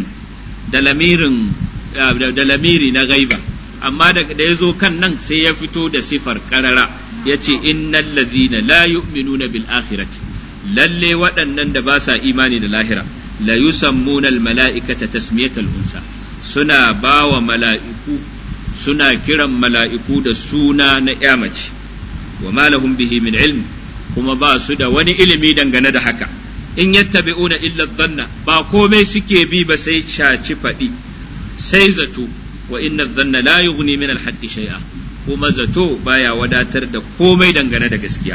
na gaiba, amma da ya zo kan nan sai ya fito da sifar karara, ya ce innal ladhina la yu'minuna bil akhirati, lalle waɗannan da ba sa imani da lahira, la yusammuna al mala'ikata tasmiyatal unsa, suna bawa mala'iku, suna kiran mala'iku da suna na ƴa mace, wa ma lahum bihi min ilm, kuma ba su da wani ilimi dangane da haka. In yattabi'una illa dhanna, ba komai suke bi ba sai shaci faɗi, sai zato, wa inna dhanna la yughni min al-haqqi shay'a, kuma zato baya wadatar da komai dangane da gaskiya.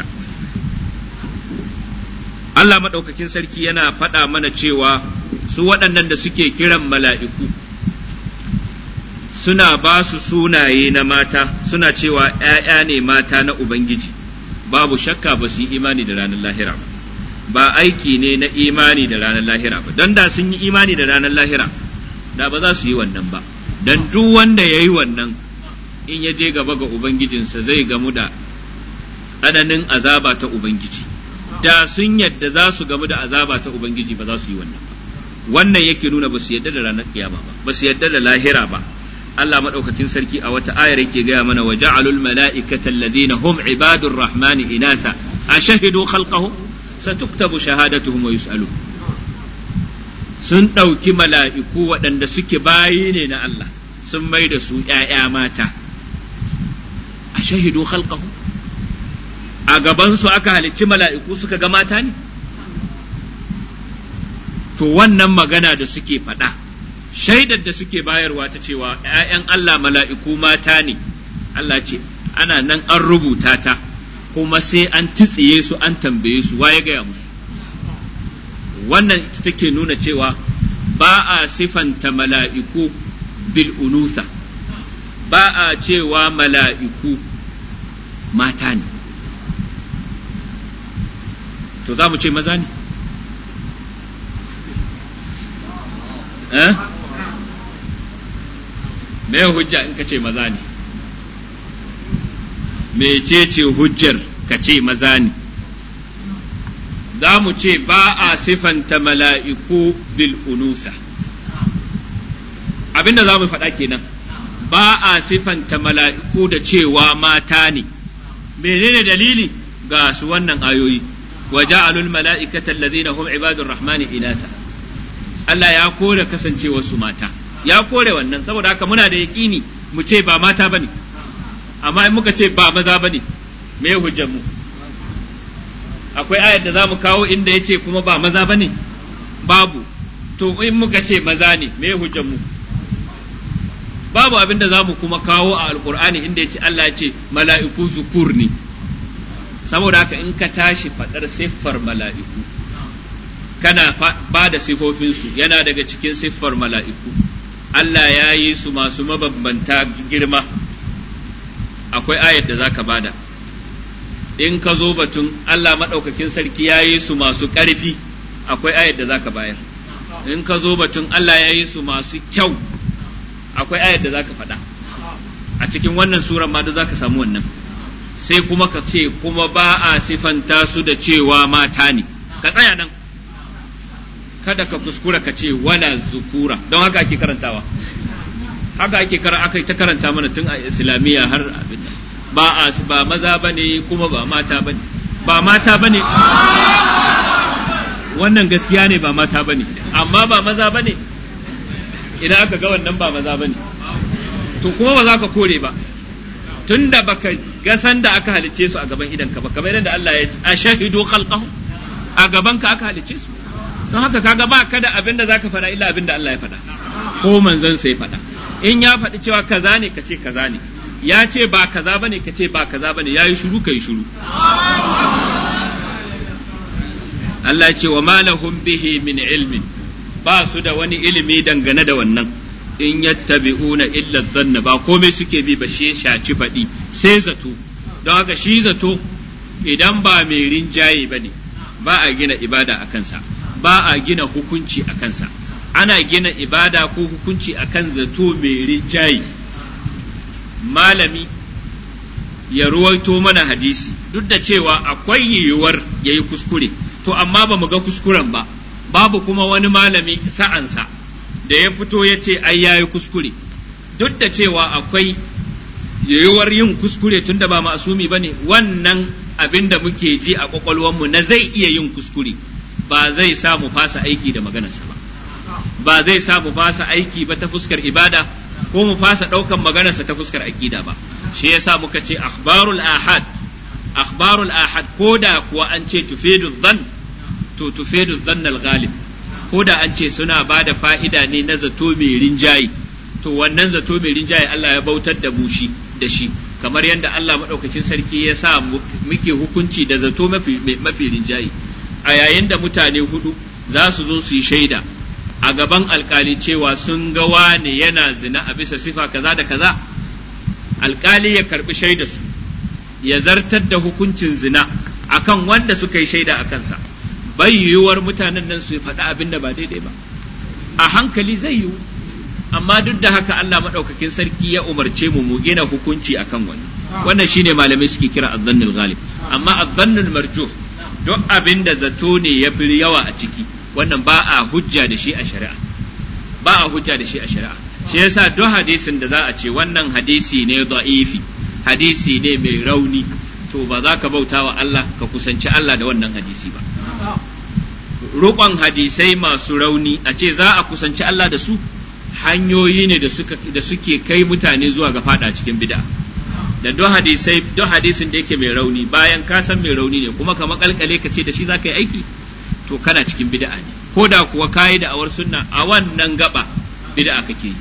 Allah madaukakin sarki yana faɗa mana cewa su waɗannan da suke kiran mala'iku suna ba su sunaye na mata, suna cewa ‘ya'ya ne mata na Ubangiji. Babu shakka ba su yi imani da ranar lahira ba aiki ne na imani da ranar lahira ba, don da sun yi imani da ranar lahira da ba za su yi wannan ba, don duk wanda ya yi wannan in ya je gaba ga Ubangijinsa zai gamu da tsananin azaba ta ubangiji. Da sun yadda za su gamu da azaba ta ubangiji ba za su yi wannan ba. Wannan yake nuna ba su yadda da ranar kiyama ba su yadda da lahira ba. Allah madaukakin sarki a wata ayar yake gaya mana wa ja'alul mala'ikata alladhina hum ibadur rahmani inatha ashahidu khalqahum satuktabu shahadatuhum wa yus'alun. Sun ɗauki mala'iku waɗanda suke bayi ne na Allah sun mai da su ‘ya'ya mata ashahidu khalqahum, a gabansu aka halicci mala'iku suka ga mata ne? To wannan magana da suke faɗa, shaidar da suke bayarwa ta cewa ‘ya'yan Allah mala'iku mata ne, Allah ce, ana nan an rubuta ta, kuma sai an titsiye su an tambaye su waye gaya musu. Wannan ita take nuna cewa ba a sifanta mala'iku bil unutha, ba a cewa mala'iku mata ne. To za mu ce maza ne? Me hujja in ka ce maza ne? Mecece hujjar ka ce maza ne? Za mu ce ba a sifanta mala'iku bil unusa. Abinda za mu faɗa kenan, ba a sifanta mala'iku da cewa mata ne. Menene dalili? Ga su wannan ayoyi. وجعلوا الملائكة الذين هم عباد الرحمن إناثا. Allah ya kore kasancewar su mata, ya kore wannan, saboda haka muna da yaƙini mu ce ba mata bane, amma in muka ce ba maza bane, me hujjar mu? Akwai ayar da za mu kawo inda ya ce kuma ba maza bane? Babu. To in muka ce maza ne, me hujjar mu? Babu abin da za mu kuma kawo a Alƙur'ani inda ya ce Allah ya ce mala'iku zukur ne. Saboda haka in ka tashi faɗar siffar mala'iku, kana ba da siffofinsu, yana daga cikin siffar mala'iku. Allah ya yi su masu mabambanta girma, akwai ayat da za ka bada. In ka zo batun Allah maɗaukakin sarki ya yi su masu ƙarfi, akwai ayat da za ka bayar. In ka zo batun Allah ya yi su masu kyau, akwai ayat da za ka faɗa. A cikin wannan suran ma da za ka samu wannan. Sai kuma ka ce kuma ba a sifanta su da cewa mata ne, ka tsaya nan, kada ka kuskura ka ce wala zukura, don haka ake karantawa, haka aka ta karanta mana tun a islamiyya har abin ba maza bane kuma ba mata bane, ba mata bane, wannan gaskiya ne, ba mata bane, amma ba maza bane. Idan aka ga wannan ba maza bane, to kuma ba za ka kore ba, tunda baka ga san da aka halicce su a gaban idanka ba, kamar yadda Allah ya ashahidu khalqahu, a gaban ka aka halicce su. Don haka kaga ba ka da abin da zaka faɗa illa abin da Allah ya faɗa ko manzon sai faɗa. In ya faɗi cewa kaza ne ka ce kaza ne, ya ce ba kaza bane ka ce ba kaza bane, yayi shiru kai shiru. Allah ya ce wa ma lahum bihi min ilmin, ba su da wani ilimi dangane da wannan. In yattabi'una illa dhanna, ba komai suke bi ba shi shaci faɗi sai zato. Don haka shi zato idan ba mai rinjaye bane, ba a gina ibada a kansa, ba a gina hukunci a kansa. Ana gina ibada ko hukunci akan zato mai rinjaye. Malami ya ruwaito mana hadisi, duk da cewa akwai yiwuwar yayi kuskure, to amma ba mu ga kuskuren ba, babu kuma wani malami sa'ansa da ya fito ya ce ai yayi kuskure, duk da cewa akwai yiwuwar yin kuskure tunda ba ma'asumi bane. Wannan abin da muke ji a kwakwalwarmu na zai iya yin kuskure ba zai sa mu fasa aiki da maganarsa ba, ba zai sa mu fasa aiki ba ta fuskar ibada, ko mu fasa ɗaukan maganarsa ta fuskar aqida ba. Shi yasa muka ce akhbarul ahad ko da kuwa an ce tufidu dhann, to tufidu dhann al-ghalib, ko da an ce suna ba da fa'ida ne na zato mai rinjaye, to wannan zato mai rinjaye Allah ya bautar da mu shi da shi, kamar yadda Allah maɗaukacin sarki ya sa muke hukunci da zato mafi rinjaye. A yayin da mutane hudu za su zo su yi shaida a gaban alkali cewa sun ga wane yana zina a bisa sifa kaza da kaza, alkali ya karbi shaidarsu, ya zartar da hukuncin zina akan wanda suka yi shaida a kansa. Bai yiwuwar mutanen nan su faɗa abin da ba daidai ba, a hankali zai yiwu, amma duk da haka Allah maɗaukakin sarki ya umarce mu gina hukunci akan wani. wannan shine malamai suke kira adh-dhannul ghalib. Amma adh-dhannul marjuh duk abinda zato ne ya fi yawa a ciki, wannan ba a hujja da shi a shari'a, ba a hujja da shi a shari'a. Shi yasa duk hadisin da za a ce wannan hadisi ne da'ifi, hadisi ne mai rauni, to ba za ka bauta wa Allah ka kusanci Allah da wannan hadisi ba. Roƙon hadisai masu rauni a ce za a kusanci Allah da su hanyoyi ne da suke kai mutane zuwa ga fada cikin bid'a. Da duk hadisin da yake mai rauni, bayan ka san mai rauni ne kuma ka makalkale ka ce da shi za ka yi aiki, to kana cikin bid'a ne, ko da kuwa kayi da awar sunna a wannan gaba bid'a kake yi.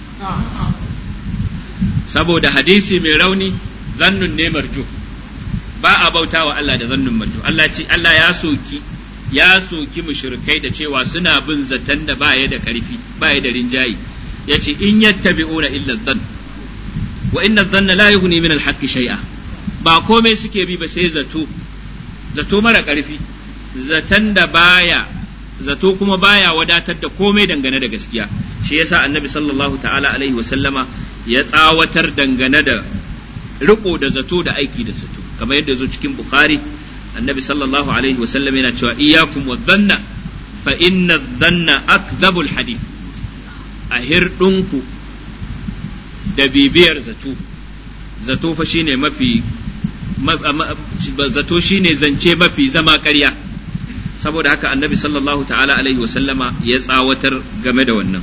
Saboda hadisi mai rauni zannun ne marju, ba a bauta wa Allah da zannun marju. Allah ya soki mushrikai da cewa suna bin zaton da baya da karfi, baya da rinjayi. Yace in yattabi'una illa dhann wa inna dhanna la yughni min al-haqqi shay'a. Ba komai suke bi ba sai zato mara karfi, zaton da zato kuma baya wadatar da komai dangane da gaskiya. Shi yasa annabi sallallahu ta'ala alaihi wa sallama ya tsawatar dangane da riko da zato da aiki da zato, kamar yadda zo cikin Bukhari, annabi sallallahu alaihi wa sallam yana cewa iyyakum wadh-dhanna fa inna adh-dhanna akdhabul hadith. A hirɗinku da bibiyar zato fa shine zato shine zance mafi zama ƙarya. Saboda haka annabi sallallahu ta'ala alaihi wa sallama ya tsawatar game da wannan.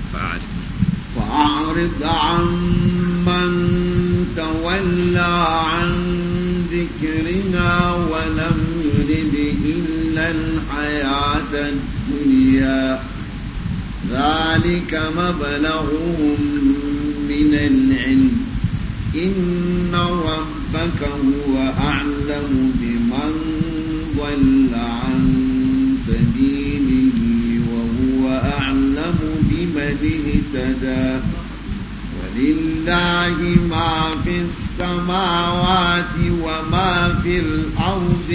فأعرض عمن تولى عن ذكرنا ولم يرد إلا الحياة الدنيا ذلك مبلغهم من العلم إن ربك هو أعلم بمن ضل عن سبيله وهو أعلم بمن اهتدى ولله ما في السماوات وما في الأرض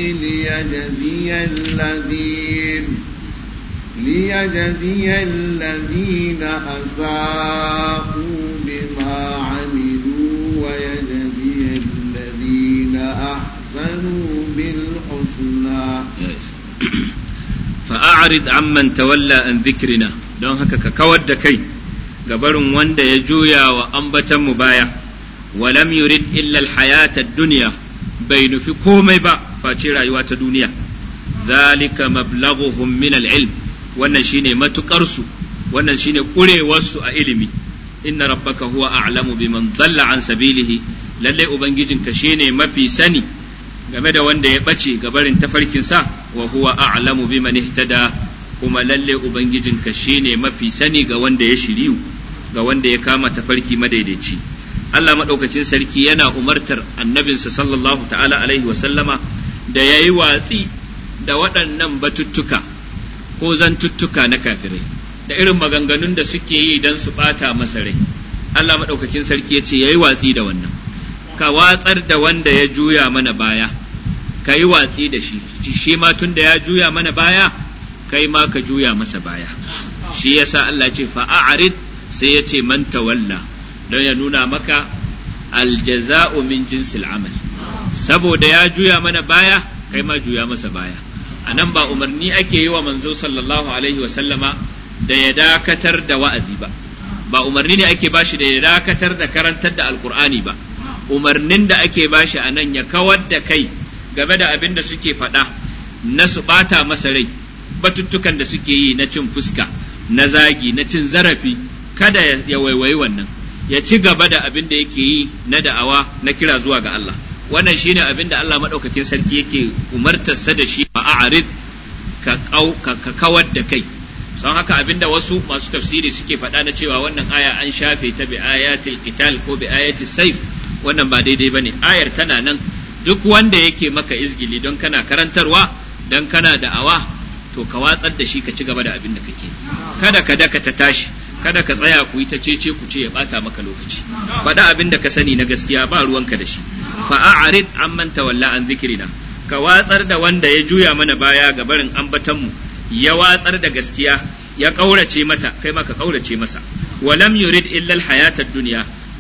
ليجزي الذين أساءوا بما عملوا ويجزي الذين أحسنوا بالحسنى. فأعرض عمن تولى عن ذكرنا، don haka ka kawar da kai gabarin wanda ya juya wa ambatan mu baya. Walam yurid illa alhayata ad-dunya, bai nufi komai ba face rayuwa ta duniya. Zalika mablaghuhum min al-ilm, wannan shine matukar su, wannan shine kurewar su a ilimi. Inna rabbaka huwa a'lamu biman dhalla an sabilihi, lalle ubangijinka shine mafi sani game da wanda ya bace gabarin tafarkin sa, wa huwa a'lamu biman ihtada, kuma lalle ubangijinka shine mafi sani ga wanda ya shiriyu, ga wanda ya kama tafarki madaidaici. Allah madaukakin sarki yana umartar annabinsa sallallahu ta'ala alaihi wa sallama da yayi watsi da waɗannan batuttuka ko zantuttuka na kafirai da irin maganganun da suke yi don su ɓata masa rai. Allah maɗaukakin sarki ya ce ya yi watsi da wannan, ka watsar da wanda ya juya mana baya, ka yi watsi da shi ma tun da ya juya mana baya, kai ma ka juya masa baya. Shi yasa Allah ce fa'arid, sai ya ce man tawalla, don ya nuna maka aljaza'u min jinsil amal. Saboda ya juya mana baya, kai ma juya masa baya. A nan ba umarni ake yi wa manzo sallallahu alaihi wa sallama da ya dakatar da wa'azi ba, ba umarni ne ake bashi da ya dakatar da karantar da alkur'ani ba. Umarnin da ake bashi a nan ya kawar da kai game da abin da suke faɗa na su ɓata masa rai, batuttukan da suke yi na cin fuska, na zagi, na cin zarafi, kada ya waiwayi wannan, ya ci gaba da abin da yake yi na da'awa na kira zuwa ga Allah. Wannan shine abin da Allah madaukakin sarki yake umartarsa da shi, a'arid, ka kawar da kai. Don haka abinda wasu masu tafsiri suke faɗa na cewa wannan aya an shafe ta bi ayatil qital ko bi ayatis sayf, wannan ba daidai bane. Ayar tana nan, duk wanda yake maka izgili don kana karantarwa, don kana da'awa, to ka watsar da shi, ka ci gaba da abin da kake. Kada ka daka ta tashi, kada ka tsaya ku yi ta cece ku ce ya bata maka lokaci. Faɗa abin da ka sani na gaskiya, ba ruwanka da shi. Fa'arid amman tawalla an zikrina, ka watsar da wanda ya juya mana baya ga barin ambatanmu, ya watsar da gaskiya, ya kaurace mata, kai ma ka kaurace masa. Walam yurid illa alhayata ad-dunya,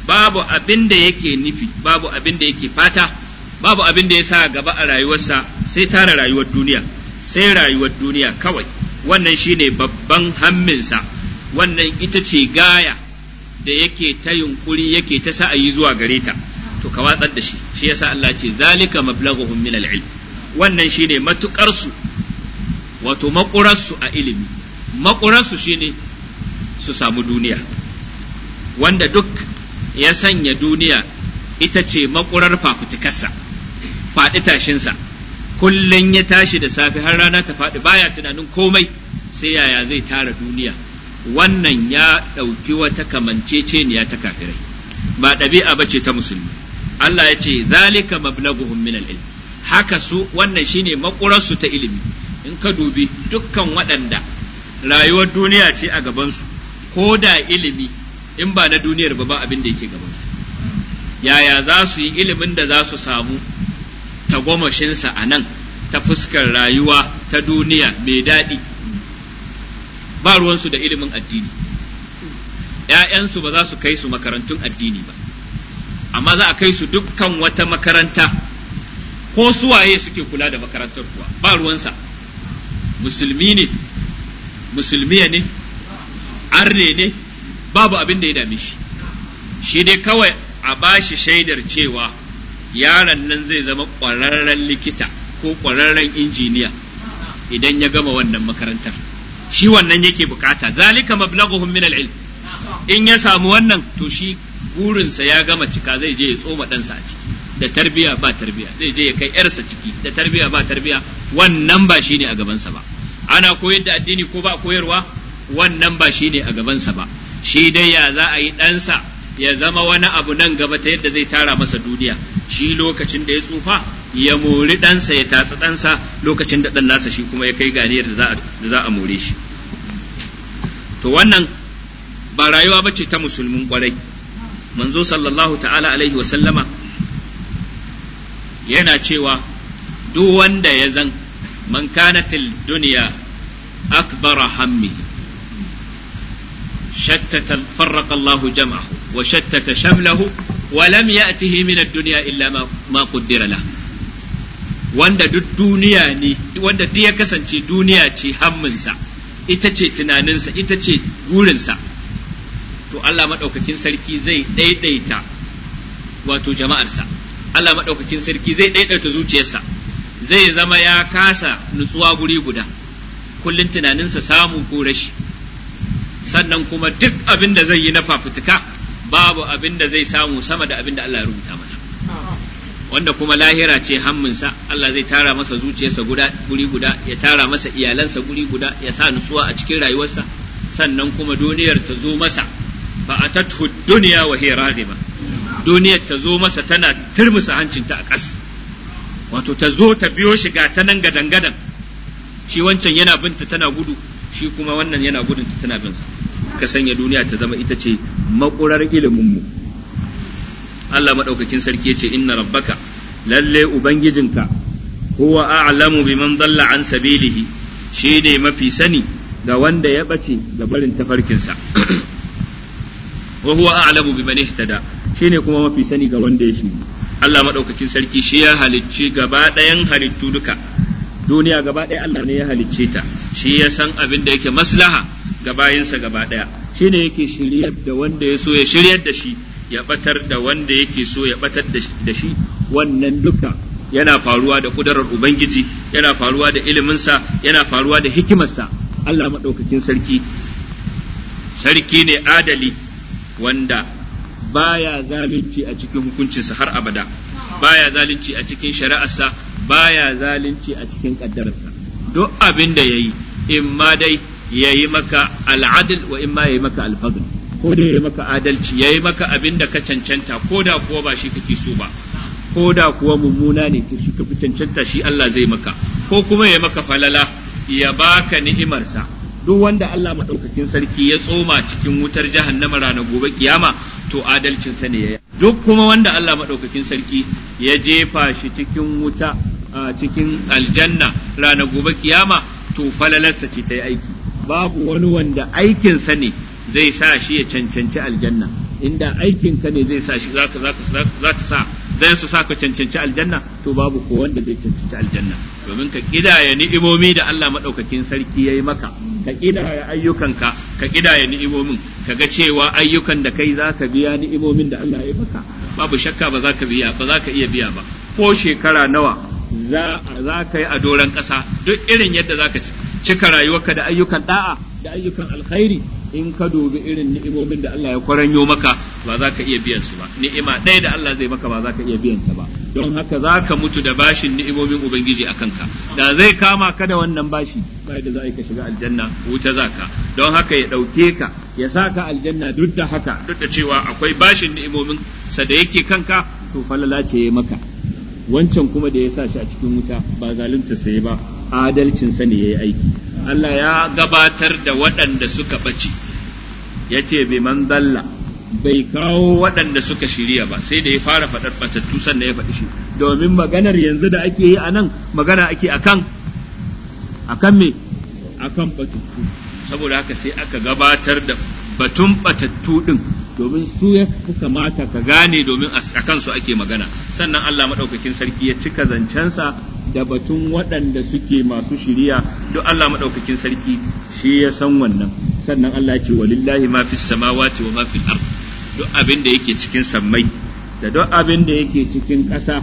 babu abin da yake nufi, babu abin da yake fata, babu abin da ya sa gaba a rayuwarsa sai tara rayuwar duniya, sai rayuwar duniya kawai. Wannan shine babban hamminsa, wannan ita ce gaya da yake ta yunkuri yake ta sa'ayi zuwa gare ta, to ka watsar da shi. Shi yasa Allah ce zalika mablaghuhum min al-ilm, wannan shine matukar su, wato makurarsu a ilimi, makurarsu shine su samu duniya. Wanda duk ya sanya duniya ita ce makurar fafutukarsa, faɗi tashinsa, kullum ya tashi da safe har rana ta faɗi baya tunanin komai sai yaya zai tara duniya, wannan ya ɗauki wata kamanceceniya ta kafirai, ba ɗabi'a bace ta musulmi. Allah ya ce zalika mablaghuhum min al-ilm, haka su wannan shine makurarsu ta ilimi. In ka dubi dukkan waɗanda rayuwar duniya ce a gabansu, ko da ilimi in ba na duniyar ba abin da yake gabansu, yaya za su yi ilimin da za su samu tagomashinsa a nan ta fuskar rayuwa ta duniya mai daɗi, ba ruwansu da ilimin addini. ‘Ya'yansu ba za su kai su makarantun addini ba, amma za a kai su dukkan wata makaranta, ko suwaye suke kula da makarantar kuwa ba ruwansa, musulmi ne, musulmiya ne, arne ne, babu abin da ya dame shi, shi dai kawai a bashi shaidar cewa yaron nan zai zama ƙwararren likita ko ƙwararren injiniya idan ya gama wannan makarantar, shi wannan yake bukata. Zalika mablaghuhum min al-ilm, in ya samu wannan to shi burinsa ya gama cika, zai je ya tsoma ɗansa a ciki da tarbiya ba tarbiya, zai je ya kai ‘yarsa ciki da tarbiya ba tarbiya, wannan ba shi ne a gabansa ba. Ana koyar da addini ko ba koyarwa, wannan ba shi ne a gabansa ba. Shi dai ya za a yi ɗansa ya zama wani abu nan gaba ta yadda zai tara masa duniya, shi lokacin da ya tsufa ya mori ɗansa, ya tatsi ɗansa lokacin da ɗan nasa shi kuma ya kai ganiyar da za a more shi. To wannan ba rayuwa bace ta musulmin kwarai. Manzo sallallahu ta'ala alaihi wa sallama yana cewa duk wanda ya zan man kanatil dunya akbara hammi shattata farraqa Allahu jam'ahu wa shattata shamlahu wa lam ya'tihi min ad-dunya illa ma qaddara lahu. Wanda duk duniya ne, wanda duk ya kasance duniya ce hamminsa, ita ce tunaninsa, ita ce gurinsa, to Allah maɗaukakin sarki zai ɗaiɗaita wato jama'arsa, Allah maɗaukakin sarki zai ɗaiɗaita zuciyarsa, zai zama ya kasa nutsuwa guri guda, kullum tunaninsa samu ko rashi. Sannan kuma duk abin da zai yi na fafutuka babu abin da zai samu sama da abin da Allah ya rubuta masa. Wanda kuma lahira ce hamminsa, Allah zai tara masa zuciyarsa guri guda, ya tara masa iyalansa guri guda, ya sa nutsuwa a cikin rayuwarsa. Sannan kuma duniyar ta zo masa, fa atathu dunya wa hiya raghima, duniyar ta zo masa tana turmusa hancinta a ƙas, wato ta zo ta biyo shi ga ta nan gadan-gadan, shi wancan yana binta tana gudu, shi kuma wannan yana gudun ta tana bin sa. Ka sanya duniya ta zama ita ce makurar ilimin mu. Allah madaukakin sarki yace inna rabbaka, lalle ubangijinka, huwa a'lamu biman dalla an sabilihi, shi ne mafi sani ga wanda ya bace ga barin tafarkinsa. Wa huwa a'lamu biman ihtada, shi ne kuma mafi sani ga wanda ya shiri. Allah madaukakin sarki shi ya halicci gaba ɗayan halittu duka, duniya gaba ɗaya Allah ne ya halicce ta, shi ya san abin da yake maslaha ga bayinsa gaba ɗaya, shi ne yake shiryar da wanda ya so ya shiryar da shi, ya batar da wanda yake so ya batar da shi. Wannan duka yana faruwa da kudarar Ubangiji, yana faruwa da iliminsa, yana faruwa da hikimarsa. Allah maɗaukakin sarki ne adali, wanda baya zalunci a cikin hukuncinsa har abada, baya zalunci a cikin shari'arsa, baya zalunci a cikin ƙaddararsa. Duk abin da yayi, in ma dai yayi maka al'adl wa in ma yayi maka al-fadl, ko da yayi maka adalci, yayi maka abin da ka cancanta, ko da kuwa ba shi kake so ba, ko da kuwa mummuna ne shi ka fi cancanta, shi Allah zai maka, ko kuma yayi maka falala, ya baka ni'imarsa. Duk wanda Allah madaukakin sarki ya tsoma cikin wutar jahannama ranar gobe kiyama, to adalcinsa ne ya. Duk kuma wanda Allah madaukakin sarki ya jefa shi cikin wuta a cikin aljanna ranar gobe kiyama, to falalarsa ce ta yi aiki. Babu wani wanda aikinsa ne zai sa shi ya cancanci aljanna, inda aikin ka ne zai sa shi zai su sa ka cancanci aljanna, to babu ko wanda zai cancanci aljanna, domin ka kidaya ni'imomi da Allah madaukakin sarki yayi maka, ka kidaya ayyukanka, ka kidaya ni'imomin, ka ga cewa ayyukan da kai zaka biya ni'imomin da Allah ya maka, babu shakka ba za ka iya biya ba. Ko shekara nawa za ka yi a doron ƙasa, duk irin yadda za ka cika rayuwarka da ayyukan da'a da ayyukan alkhairi, in ka dubi irin ni'imomin da Allah ya kwaranyo maka ba za ka iya biyan su ba. Ni'ima ɗaya da Allah zai maka ba za ka iya biyan ta ba, don haka za ka mutu da bashin ni'imomin Ubangiji a kanka. Da zai kama ka da wannan bashi ba da za ka shiga aljanna, wuta za ka, don haka ya ɗauke ka ya sa ka aljanna duk da haka, duk da cewa akwai bashin ni'imomin sa da yake kanka, to falala ce ya maka. Wancan kuma da ya sa shi a cikin wuta ba zalunta sai ba, adalcin sa ne yayi aiki. Allah ya gabatar da waɗanda suka ɓace, ya ce bi man dalla, bai kawo waɗanda suka shirya ba, sai da ya fara faɗar ɓatattu sannan ya faɗi shi, domin maganar yanzu da ake yi a nan magana ake akan me, akan ɓatattu, saboda haka sai aka gabatar da batun ɓatattu ɗin, domin su ya fi kamata ka gane, domin a kansu ake magana. Sannan Allah maɗaukakin sarki ya cika zancensa da batun waɗanda suke masu shiriya, duk Allah maɗaukakin sarki shi ya san wannan. Sannan Allah ya ce walillahi ma fis samawati wa ma fil ard, duk abin da yake cikin sammai da duk abin da yake cikin ƙasa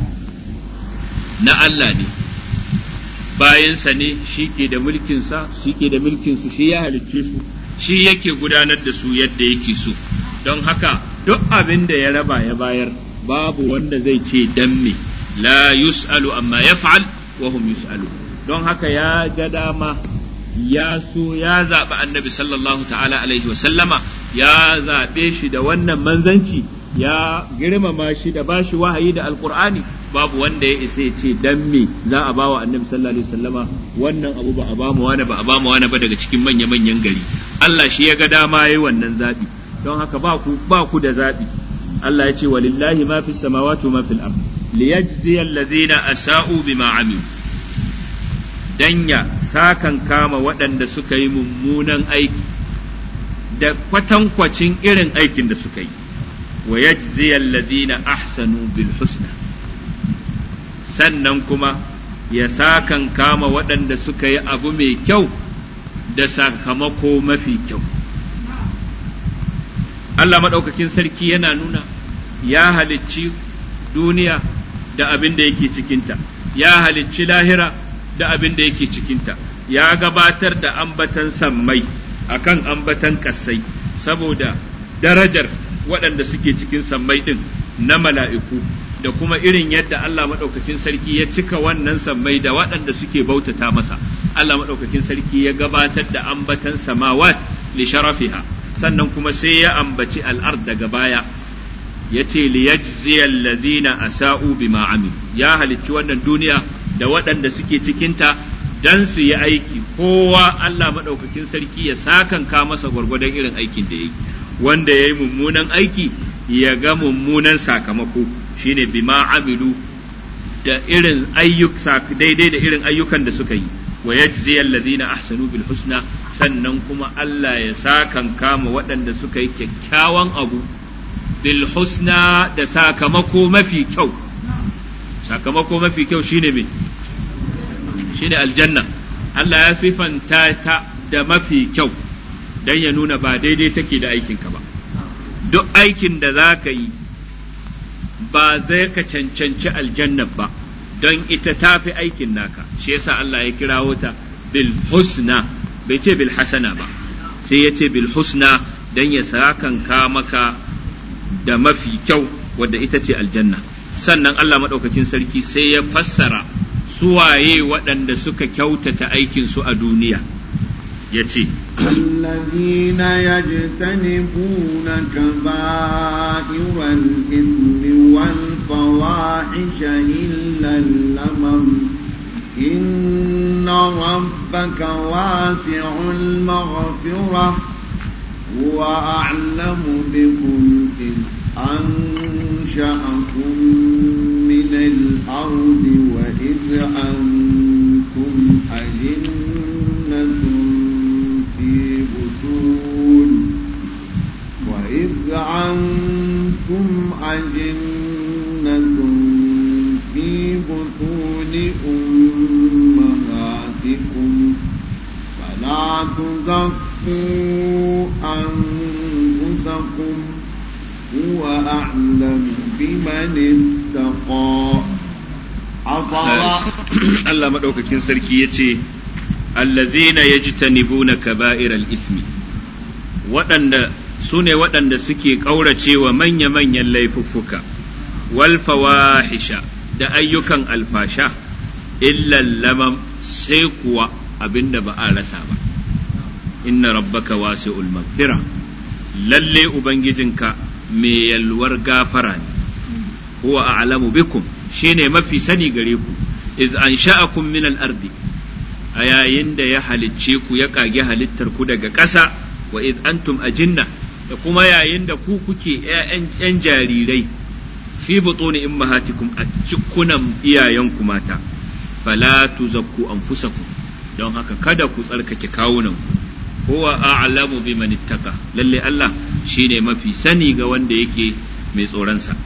na Allah ne, bayansa ne, shi ke da mulkinsa, shi ke da mulkinsu, shi ya halicce su, shi yake gudanar da su yadda yake so. Don haka duk abin da ya raba ya bayar, babu wanda zai ce dan me, la yus'alu amma yaf'al wa hum yus'alu. Don haka ya ga dama, ya so, ya zaɓi annabi sallallahu ta'ala alaihi wasallama, ya zaɓe shi da wannan manzanci, ya girmama shi da bashi wahayi da alqur'ani. Babu wanda ya isa ya ce dan me za a bawa annabi sallallahu alaihi wasallama wannan abu, ba a ba mu wani ba daga cikin manya-manyan gari. Allah shi ya ga dama yayi wannan zaɓi, don haka ba ku da zaɓi. Allah ya ce walillahi ma fis samawati wa ma fil ard liyajziya alladhina asa'u bima amilu, dan ya sakan kama waɗanda suka yi mummunan aiki da kwatankwacin irin aikin da suka yi, wa yajziya alladhina ahsanu bil husna, sannan kuma ya sakan kama waɗanda suka yi abu mai kyau da sakamako mafi kyau. Allah maɗaukakin sarki yana nuna ya halicci duniya da abin da yake cikinta, ya halicci lahira da abin da yake cikinta, ya gabatar da ambatan sammai akan ambatan ƙasai, saboda darajar waɗanda suke cikin sammai ɗin na mala'iku, da kuma irin yadda Allah maɗaukakin sarki ya cika wannan sammai da waɗanda suke bautata masa. Allah maɗaukakin sarki ya gabatar da ambatan samawat li sharafiha, sannan kuma sai ya ambaci al'ard daga baya, ya ce liyajziya alladhina asa'u bima amilu, ya halicci wannan duniya da waɗanda suke cikinta dan su yi aiki, kowa Allah maɗaukakin sarki ya sakanka masa gwargwadon irin aikin da ya yi. Wanda ya yi mummunan aiki ya ga mummunan sakamako, shine bima amilu, da irin daidai da irin ayyukan da suka yi. Wa yajziya alladhina ahsanu bil husna, sannan kuma Allah ya sakan kama waɗanda suka yi kyakkyawan abu bil husna, da sakamako mafi kyau. Sakamako mafi kyau shine me? Shine aljanna. Allah ya sifanta ta da mafi kyau dan ya nuna ba daidai take da aikinka ba. Duk aikin da za ka yi ba zai ka cancanci aljanna ba, don ita tafi aikin naka. Shi yasa Allah ya kirawo ta bil husna, bai ce bil hasana ba, sai ya ce bil husna dan ya sakanka maka da mafi kyau, wadda ita ce aljanna. Sannan Allah maɗaukakin sarki sai ya fassara suwaye waɗanda suka kyautata aikinsu a duniya, ya ce الذين يجتنبون كبائر الإثم والفواحش إلا اللمم إن ربك واسع المغفرة هو أعلم بكم إذ أنشأكم من الأرض وإذ أنتم أجنة في بطون وإذ تزكوا أنفسكم هو أعلم بمن اتقى Allah maɗaukakin sarki ya ce, Allazina yajtanibuna kaba'iral ismi, waɗanda su ne waɗanda suke ƙauracewa manya-manyan laifuffuka, wal fawahisha da ayyukan alfasha, illal lamam sai kuwa abinda ba a rasa ba. Inna rabbaka wasi'ul maghfira, lalle Ubangijinka mai yalwar gafara ne, huwa a'lamu bikum shine mafi sani gare ku, iz ansha'akum min al-ardi, a yayin da ya halicce ku ya kage halittar ku daga ƙasa, wa iz antum ajinna, da kuma yayin da ku kuke ƴan jarirai, fi butuni ummahatikum a cikunan iyayenku mata, fala tuzakku anfusakum, don haka kada ku tsarkake kawunan ku, huwa a'lamu biman ittaqa, lalle Allah shine mafi sani ga wanda yake mai tsoronsa.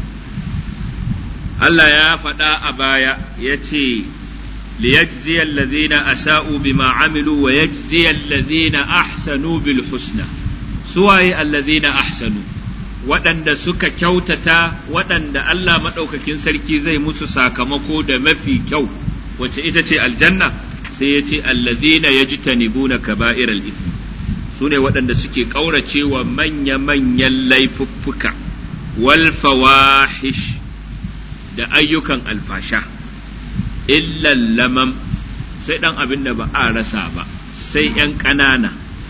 Allah ya faɗa a baya ya ce, liyajziya allazina asa'u bima amilu wa yajziya allazina ahsanu bil husna. Suwaye allazina ahsanu? Waɗanda suka kyautata, waɗanda Allah maɗaukakin sarki zai musu sakamako da mafi kyau, wacce ita ce aljanna, sai ya ce allazina yajtanibuna kaba'iral ithmi. Su ne waɗanda suke ƙauracewa manya-manyan laifuffuka, wal fawahish da ayyukan alfasha, illal lamam sai ɗan abin da ba a rasa ba, sai ‘yan ƙanana.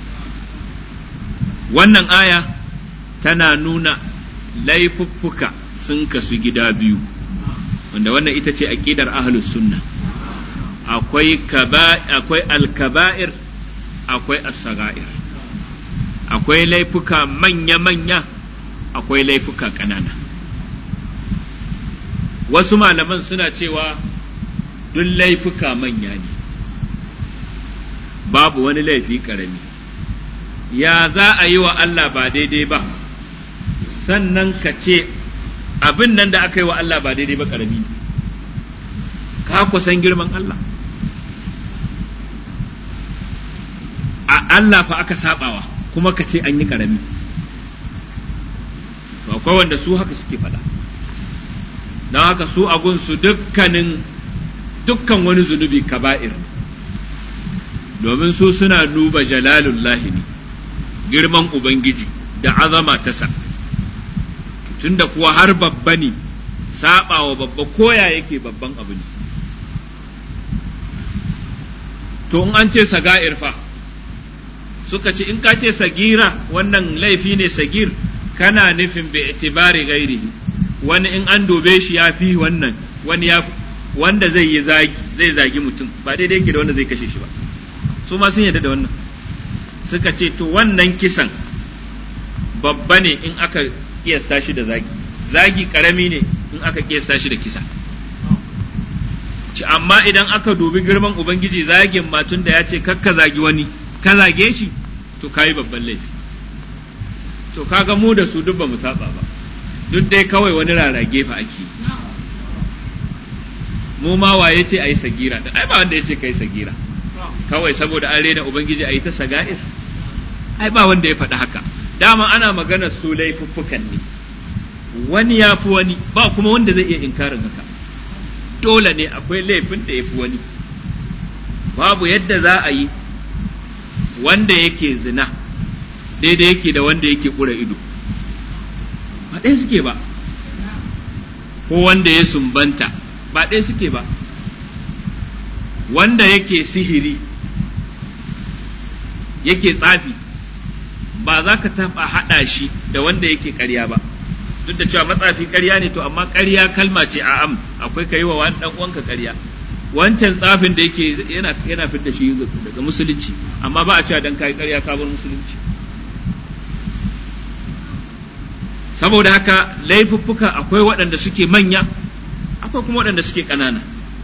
Wannan aya tana nuna laifuffuka sun kasu gida biyu, wanda wannan ita ce aƙidar ahlus sunna. Akwai alkaba'ir, akwai as-saga'ir, akwai laifuka manya-manya, akwai laifuka ƙanana. Wasu malaman suna cewa duk laifuka manya ne, babu wani laifi ƙarami. Ya za a yi wa Allah ba daidai ba, sannan ka ce abin nan da aka yi wa Allah ba daidai ba ƙarami ne, ka kusan girman Allah. A Allah fa aka saɓawa kuma ka ce an yi ƙarami. Akwai wanda su haka suke faɗa. Don haka su a gunsu dukkan wani zunubi kaba'ir, domin su suna duba jalalullahi ne, girman Ubangiji da azama tasa, tunda kuwa har babba ne, saɓawa babba koya yake babban abu ne. To in an ce saga'ir fa, suka ce in ka ce sagira wannan laifi ne sagir, kana nufin bi itibari gairihi, wani in an dobe shi ya fi wannan, wani ya wanda zai zagi mutum ba daidai yake da wanda zai kashe shi ba. Su ma sun yarda da wannan, suka ce to wannan kisan babba ne in aka kiyasta shi da zagi karami ne in aka kiyasta shi da kisa. Amma idan aka dubi girman Ubangiji, zagin matun da ya ce kakka zagi wani, ka zage shi to kayi babban laifi. To kaga mu da su duk ba mu saba ba, duk dai kawai wani rarage fa ake. Mu ma waye ce ayi sagira, da ai ba wanda ya ce kai sagira, kawai saboda an rena Ubangiji ayi ta saga'ir, ai ba wanda ya faɗi haka. Dama ana magana su laifuffukan ne, wani ya fi wani, ba kuma wanda zai iya inkarin haka. Dole ne akwai laifin da ya fi wani, babu yadda za a yi wanda yake zina daidai yake da wanda yake ƙura ido, ba ɗaya suke ba. Ko wanda ya sumbanta ba ɗaya suke ba. Wanda yake sihiri yake tsafi ba za ka taɓa haɗa shi da wanda yake ƙarya ba, duk da cewa matsafi ƙarya ne, to amma ƙarya kalma ce a am, akwai ka yi wa wani ɗan uwanka ƙarya. Wancan tsafin da yake yana fitar shi daga musulunci, amma ba a cewa dan kai ƙarya ka bar musulunci. Saboda haka laifuffuka akwai waɗanda suke manya, akwai kuma waɗanda suke ƙanana.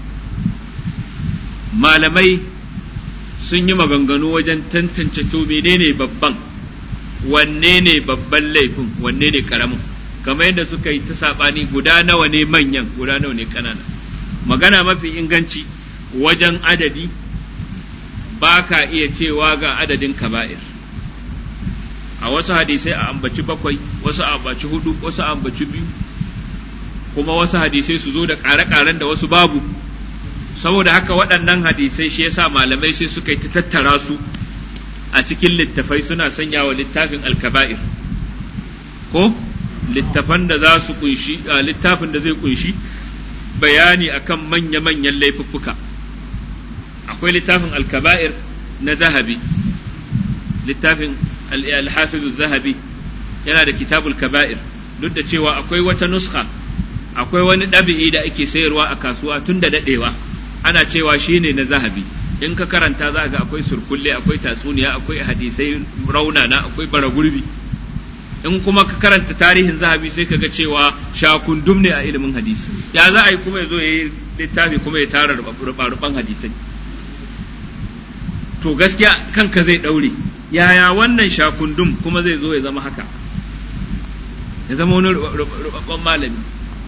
Malamai sun yi maganganu wajen tantance to menene babban, wanne ne babban laifin, wanne ne ƙaramin, kamar yadda suka yi ta saɓani guda nawa ne manyan, guda nawa ne ƙanana. Magana mafi inganci wajen adadi ba ka iya cewa ga adadin kaba'ir. A wasu hadisai a ambaci 7, wasu a ambaci 4, wasu a ambaci 2, kuma wasu hadisai su zo da ƙare-ƙaren da wasu babu. Saboda haka waɗannan hadisai shi yasa malamai sai suka yi ta tattara su a cikin littafai suna sanya wa littafin alkaba'ir, ko littafan da za su kunshi littafin da zai kunshi bayani akan manya-manyan laifuffuka. Akwai littafin alkaba'ir na Zahabi, littafin al-Hafiz Zahabi yana da kitabul kaba'ir, duk da cewa akwai wata nuskha, akwai wani ɗabi'i da ake sayarwa a kasuwa tun da daɗewa, ana cewa shine na Zahabi. In ka karanta za ga akwai surkulle, akwai tatsuniya, akwai hadisai raunana, akwai baragurbi. In kuma ka karanta tarihin Zahabi sai ka ga cewa shakundum ne a ilimin hadisi. Ya za a yi kuma ya zo ya yi littafi kuma ya tara ruban hadisai? To gaskiya kanka zai ɗaure, yaya wannan shakundum kuma zai zo ya zama haka, ya zama wani rubabban malami?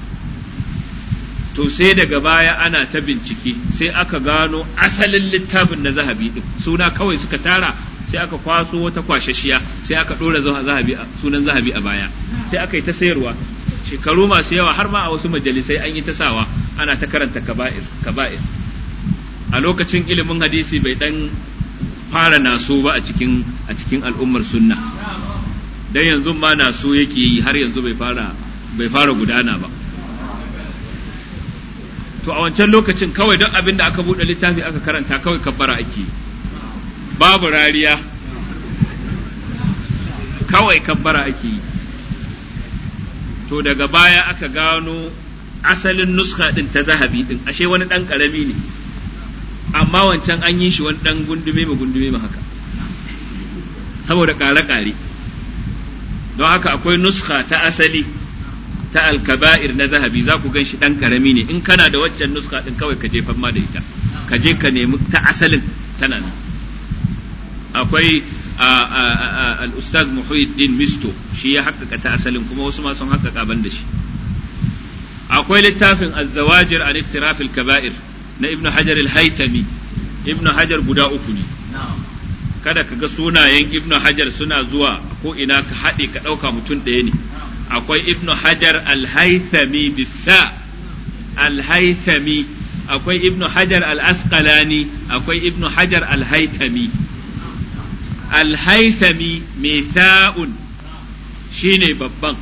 To sai daga baya ana ta bincike sai aka gano asalin littafin na Zahabi din, suna kawai suka tara, sai aka kwaso wata kwashashiya sai aka ɗora sunan Zahabi a baya, sai aka yi ta sayarwa shekaru masu yawa, har ma a wasu majalisai an yi ta sawa ana ta karanta kaba'ir. A lokacin ilimin hadisi bai dan fara naso ba a cikin al'ummar sunna, dan yanzu ma naso yake yi, har yanzu bai fara gudana ba. To a wancan lokacin kawai don abin da aka buɗe littafi aka karanta kawai kabbara ake, babu rariya, kawai kabbara ake yi. To daga baya aka gano asalin nuska ɗin ta Zahabi ɗin ashe wani ɗan ƙarami ne, amma wancan an yi shi wani ɗan gundume ma haka, saboda ƙare-ƙare. Don haka akwai nuska ta asali ta alkaba'ir na Zahabi, za ku gan shi ɗan ƙarami ne. In kana da waccan nuska ɗin kawai ka jefan ma da ita, ka je ka nemi ta asalin tana nan. Akwai al-Ustaz Muhyiddin Misto, shi ya haƙƙaƙa ta asalin, kuma wasu ma sun haƙƙaƙa ban da shi. Akwai littafin Az-Zawajir an Iktiraf al-Kaba'ir na Ibn Hajar al-Haytami. Ibn Hajar guda 3 ne. Kada ka ga sunayen Ibn Hajar suna zuwa ko ina ka haɗe ka ɗauka mutum ɗaya ne. Akwai Ibn Hajar al-Haythami bisa al-Haythami, akwai Ibn Hajar al-Asqalani, akwai Ibn Hajar al-Haythami. Al-Haythami mitha'un shine babban,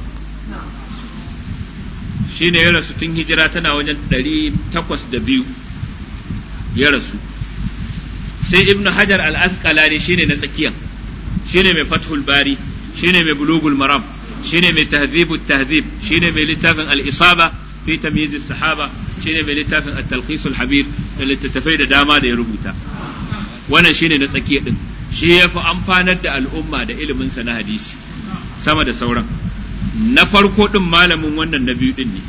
shine ya rasu tun hijira tana wajen 802 ya rasu. Sai Ibn Hajar al-Asqalani shine na tsakiyan, shine mai Fathul Bari, shine mai Bulugul Maram, shine mai Tahdhibut Tahdhib, shine mai littafin al-Isaba fi tamyiz as-sahaba, shine mai littafin at-Talqis al-Habir, da littattafai da dama da ya rubuta. Wannan shine na tsakiya din, shi ya fi amfanar da al'umma da ilimin sa na hadisi sama da sauran. Na farko din malamin wannan na biyu din ne.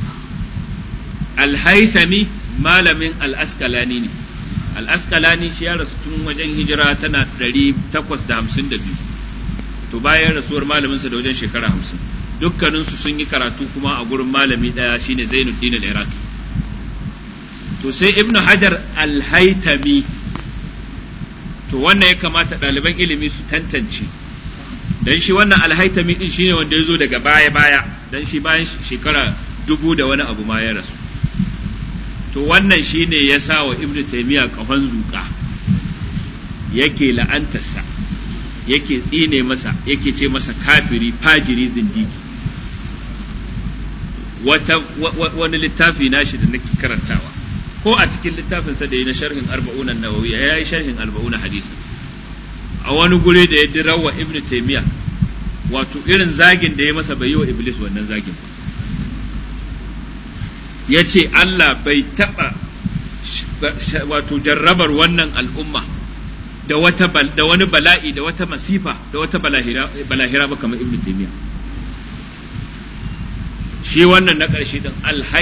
Al-Haythami malamin al-Asqalani ne. Al-Asqalani shi ya rasu tun wajen hijira tana 852. To bayan rasuwar malaminsa da wajen shekara 50, dukkaninsu sun yi karatu kuma a gurin malami ɗaya shine Zainuddin al-Iraqi. To sai Ibn Hajar al-Haytami, to wannan ya kamata ɗaliban ilimi su tantance, dan shi wannan al-Haytami din shine wanda ya zo daga baya, dan shi bayan shekara 1000 da wani abu ma ya rasu. To wannan shine ya sa wa Ibn Taymiyyah kafan zuƙa, yake la'antarsa, yake tsine masa, yake ce masa kafiri, fajiri, zindiki. Wani littafi nashi da nake karantawa, ko a cikin littafinsa da yi na sharhin 40 an-Nawawi, ya yi sharhin 40 hadisi, a wani guri da ya dirawa Ibn Taymiyyah, wato irin zagin da ya masa bai yi wa Iblis wannan zagin ba. Ya ce Allah bai taɓa wato jarrabar wannan al'umma da wani bala'i, da wata masifa, da wata balahira ba kamar Ibn Taymiyyah. Shi wannan na ƙarshe din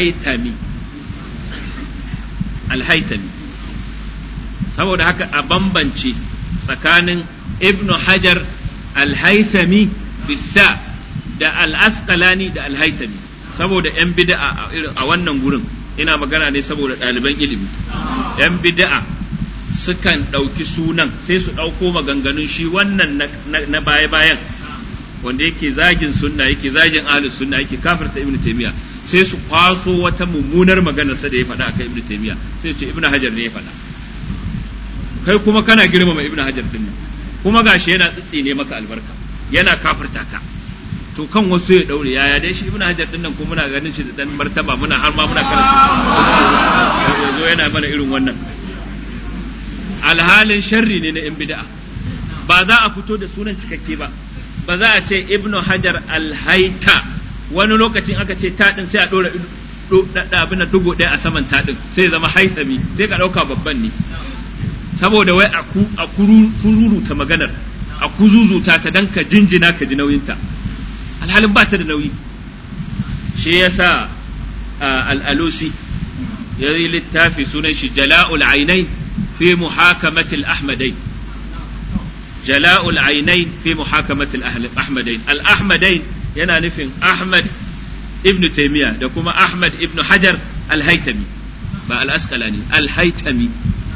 Al-Haytami. Saboda haka a bambance tsakanin Ibn Hajar Al-Haythami bisa da Al-Asqalani da Al-Haytami, saboda ‘yan bida'a a wannan gurin, ina magana ne saboda ɗaliban ilimi, ‘yan bida'a sukan ɗauki sunan sai su ɗauko maganganun shi wannan na baya-bayan wanda yake zagin sunna yake zagin ahlus sunna yake kafirta ibnu taymiya sai su kwaso wata mummunar maganar sa da ya faɗa akan ibnu taymiya sai ce ibnu hajar ne ya faɗa kai kuma kana girmama ibnu hajar din nan kuma gashi yana tsitsine maka albarka yana kafirta ka to kan wasu ya daure yaya dai shi ibnu hajar din nan kuma muna ganin shi da dan martaba muna har ma muna karanta yazo yana mana irin wannan alhalin sharri ne na yan bid'a ba za a fito da sunan cikakke ba ba za a ce ibnu hajar alhaita wani lokacin aka ce ta din sai a dora abin da dugo ɗaya a saman ta din sai zama haithami sai ka dauka babban ne saboda wai a kururuta maganar a kuzuzuta ta dan ka jinjina ka ji nauyinta alhalin ba ta da nauyi shi yasa al-alusi ya yi littafi sunan shi jala'ul ainai fi muhakamatil ahmadain jala'ul ainai fi muhakamatil ahmadain al-ahmadain yana nufin ahmad ibn taymiya da kuma ahmad ibn hajar al-haytami ba al-asqalani al-haytami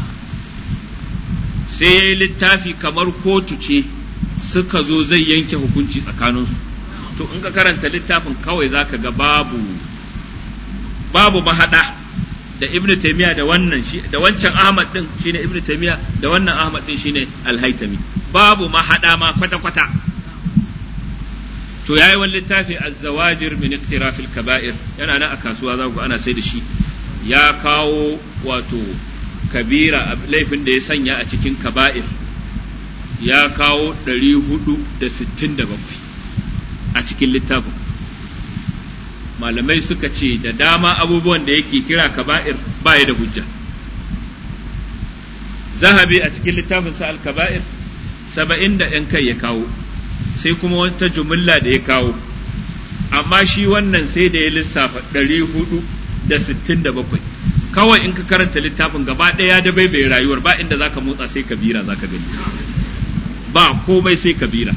sai ya yi littafi kamar kotu ce suka zo zai yanke hukunci tsakaninsu to in ka karanta littafin kawai zaka ga babu mahada da ibnu taymiya da wannan shi da wancan ahmad din shine ibnu taymiya da wannan ahmad din shine al-haytami babu mahada ma kwata kwata to yayi wani littafi az-zawajir min iqtiraf al-kaba'ir yana nan a kasuwa za ku ana sai da shi ya kawo wato kabira laifin da ya sanya a cikin kaba'ir ya kawo 467 a cikin littafin malamai suka ce da dama abubuwan da yake kira kaba'ir baya da hujja zahabi a cikin littafin sa al-kaba'ir 70 da yan kai ya kawo sai kuma wata jumla da ya kawo amma shi wannan sai da ya lissafa 467 kawai in ka karanta littafin gaba ɗaya da bai rayuwar ba inda zaka motsa sai kabira zaka gani ba komai sai kabira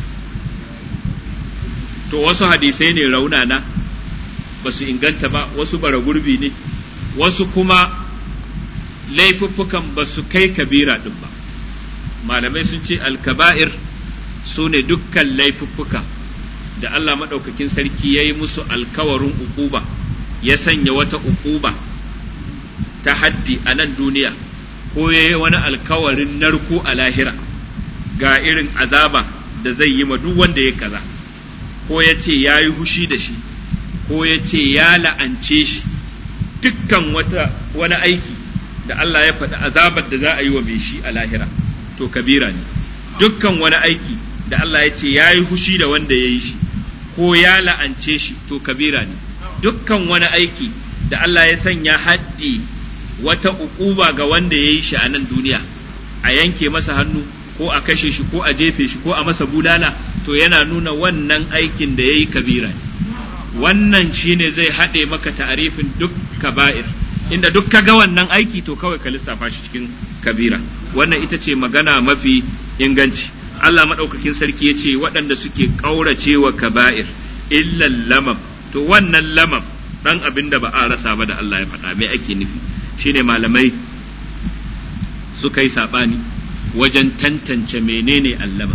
to wasu hadisai ne raunana ba su inganta ba wasu bara gurbi ne wasu kuma laifuffukan ba su kai kabira din ba malamai sun ce alkaba'ir su ne dukkan laifuffuka da Allah maɗaukakin sarki ya yi musu alkawarin uquba ya sanya wata uquba ta haddi a nan duniya ko ya yi wani alkawarin narko a lahira ga irin azaba da zai yi ma duk wanda ya kaza ko ya ce ya yi hushi da shi ko ya ce ya la'ance shi dukkan wani aiki da Allah ya faɗi azabar da za a yi wa mai shi a lahira to kabira ne dukkan wani aiki da Allah ya ce ya yi hushi da wanda ya yi shi ko ya la'ance shi to kabira ne dukkan wani aiki da Allah ya sanya haddi wata uquba ga wanda ya yi shi a nan duniya a yanke masa hannu ko a kashe shi ko a jefe shi ko a masa bulala to yana nuna wannan aikin da ya yi kabira ne wannan shine zai haɗe maka ta'arifin duk kaba'ir inda duk ka ga wannan aiki to kawai ka lissafa shi cikin kabira wannan ita ce magana mafi inganci Allah maɗaukakin sarki ya ce waɗanda suke ƙaurace wa kaba'ir illal lamam to wannan lamam ɗan abin da ba a rasa ba da Allah ya faɗa me ake nufi shine malamai suka yi saɓani wajen tantance menene allama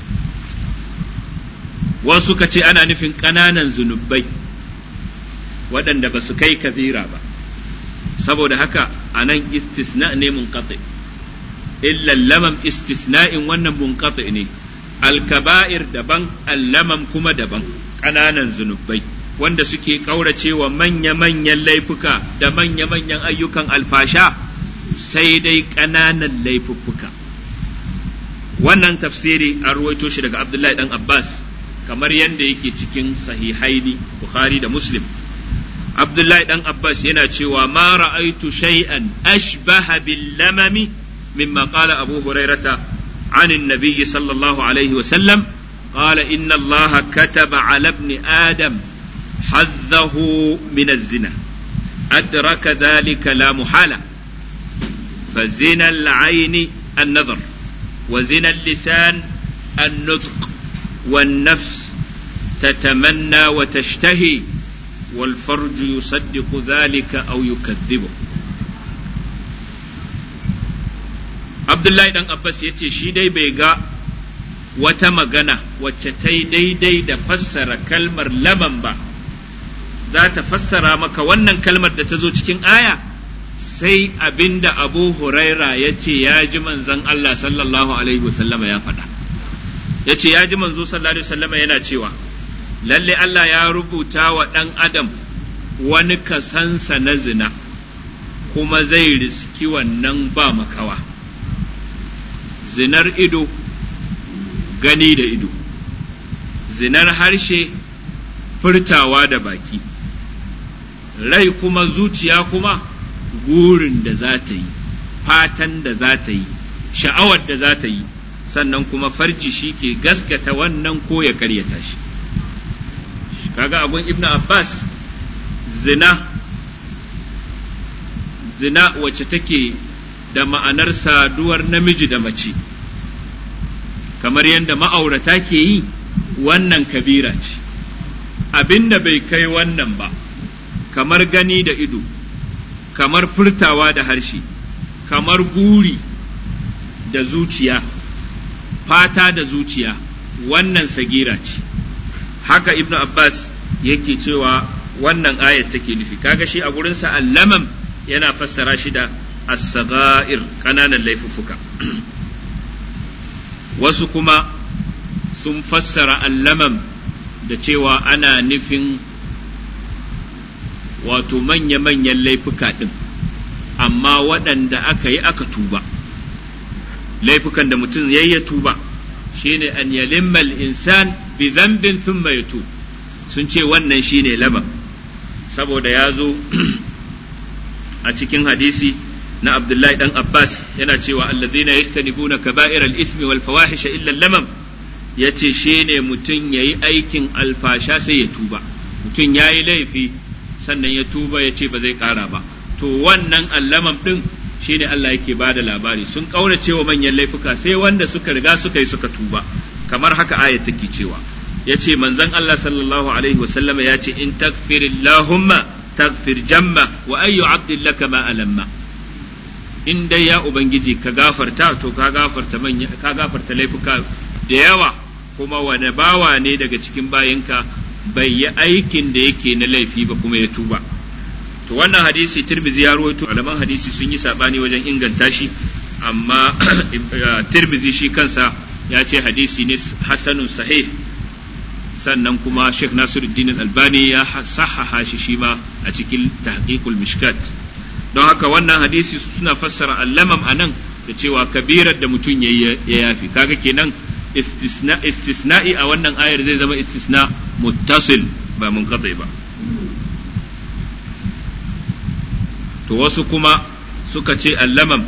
wasu suka ce ana nufin ƙananan zunubai waɗanda ba su kai kabira ba saboda haka a nan istisna ne munqati illa lamam istisna'in wannan munqati ne alkaba'ir daban allamam kuma daban ƙananan zunubai wanda suke ƙauracewa manya-manyan laifuka da manya-manyan ayyukan alfasha sai dai ƙananan laifuffuka wannan tafsiri an ruwaito shi daga Abdullahi dan Abbas kamar yadda yake cikin sahihaini Bukhari da Muslim Abdullahi dan Abbas yana cewa ma ra'aitu shay'an ashbaha bil lamami mimma qala Abu Hurairata عن النبي صلى الله عليه وسلم قال إن الله كتب على ابن آدم حظه من الزنا أدرك ذلك لا محالة فزنا العين النظر وزنا اللسان النطق والنفس تتمنى وتشتهي والفرج يصدق ذلك أو يكذبه Abdullahi dan Abbas ya ce shi dai bai ga wata magana wacce ta yi daidai da fassara kalmar laman ba, za ta fassara maka wannan kalmar da ta zo cikin aya sai abinda Abu Huraira ya ce ya ji manzon Allah sallallahu alaihi wasallama ya faɗa. Ya ce ya ji manzo sallallahu alaihi wasallama yana cewa lalle Allah ya rubuta wa ɗan adam wani kasansa na zina kuma zai riski wannan ba makawa. Zinar ido gani da ido, zinar harshe furtawa da baki, rai kuma zuciya kuma gurin da za ta yi, fatan da za ta yi, sha'awar da za ta yi, sannan kuma farji shi ke gaskata wannan ko ya karyata shi. Kaga abun Ibn Abbas, zina wacce take da ma'anar saduwar namiji da mace, kamar yadda ma'aurata ke yi, wannan kabira ce. Abinda bai kai wannan ba, kamar gani da ido, kamar furtawa da harshe, kamar guri da zuciya, fata da zuciya, wannan sagira ce. Haka Ibn Abbas yake cewa wannan ayat take nufi. Kaga shi a gurinsa allamam yana fassara shi da as-sagha'ir, ƙananan laifuffuka. Wasu kuma sun fassara allamam da cewa ana nufin wato manya-manyan laifuka ɗin, amma waɗanda aka yi aka tuba, laifukan da mutum ya tuba, shine an yalimma al-insan bi dhanbin thumma yatub. Sun ce wannan shine laban, saboda ya zo a cikin hadisi na Abdullahi dan Abbas yana cewa alladhina yajtanibuna kaba'ir al-ithmi wal fawahisha illa al-lamam, yace shine mutum yayi aikin alfasha sai ya tuba. Mutum yayi laifi sannan ya tuba ya ce ba zai ƙara ba, to wannan allamam ɗin shi ne Allah yake ba da labari. Sun ƙaurace wa manyan laifuka sai wanda suka riga suka yi suka tuba, kamar haka ayat take cewa. Ya ce manzon Allah sallallahu alaihi wasallama ya ce in takfirillahumma takfir jamma wa ayyu abdin laka ma alamma. In dai ya Ubangiji ka gafarta, to ka gafarta laifuka da yawa, kuma wani bawa ne daga cikin bayinka bai yi aikin da yake na laifi ba kuma ya tuba. To wannan hadisi Tirmidhi ya rawaito, malaman hadisi sun yi sabani wajen inganta shi, amma Tirmidhi shi kansa ya ce hadisi ne hasanun sahih, sannan kuma Sheikh Nasiruddin Al-Albani ya sahaha shi ma a cikin Tahqiqul Mishkat. Don haka wannan hadisi suna fassara allamam anan da cewa kabirar da mutum ya yafi. Kaga kenan istisna'i a wannan ayar zai zama istisna muttasil ba munqati ba. To wasu kuma suka ce allamam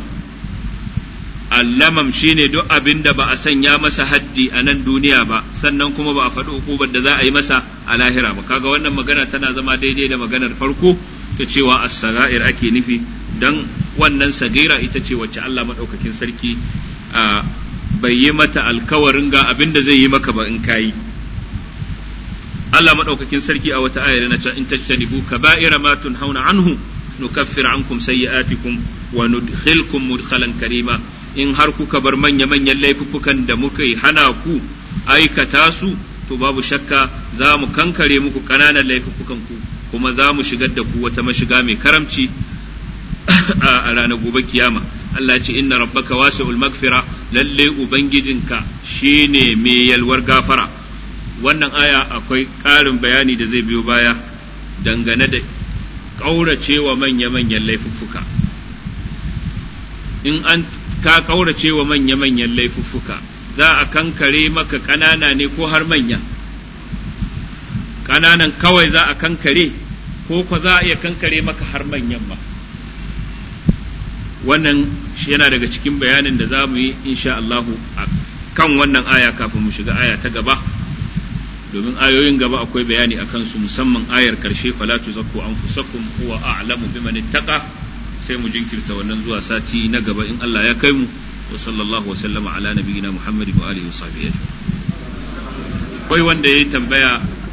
shine duk abin da ba a sanya masa haddi a nan duniya ba, sannan kuma ba a faɗi hukubar da za a yi masa a lahira ba. Kaga wannan magana tana zama daidai da maganar farko ta cewa as-sagair ake nufi, dan wannan sagira ita ce wacce Allah madaukakin sarki bai yi mata alkawarin ga abin da zai yi maka ba in kayi. Allah madaukakin sarki a wata ayar na ce in tajtanibu kaba'ira ma tunhauna anhu nukaffir ankum sayyi'atikum wa nudkhilkum mudkhalan karima. In har kuka bar manya-manyan laifuffukan da muka yi hana ku aikata su, to babu shakka za mu kankare muku ƙananan laifuffukan ku, kuma za mu shigar da ku wata mashiga mai karamci a ranar gobe kiyama. Allah ce inna rabbaka wasi'ul magfira, lalle ubangijinka shine mai yalwar gafara. Wannan aya akwai ƙarin bayani da zai biyo baya dangane da ƙauracewa manya-manyan laifuffuka. In an ka ƙauracewa manya-manyan laifuffuka, za a kankare maka ƙanana ne ko har manya? Ƙananan kawai za a kankare, ko ko za a iya kankare maka har manyan ma? Wannan shi yana daga cikin bayanin da za mu yi insha Allahu a kan wannan aya kafin mu shiga aya ta gaba, domin ayoyin gaba akwai bayani a kansu, musamman ayar karshe fala tuzakku anfusakum huwa a'lamu biman ittaqa. Sai mu jinkirta wannan zuwa sati na gaba in Allah ya kai mu. Wa sallallahu wa sallama ala nabiyyina Muhammadin wa alihi wa sahbihi. Akwai wanda yayi tambaya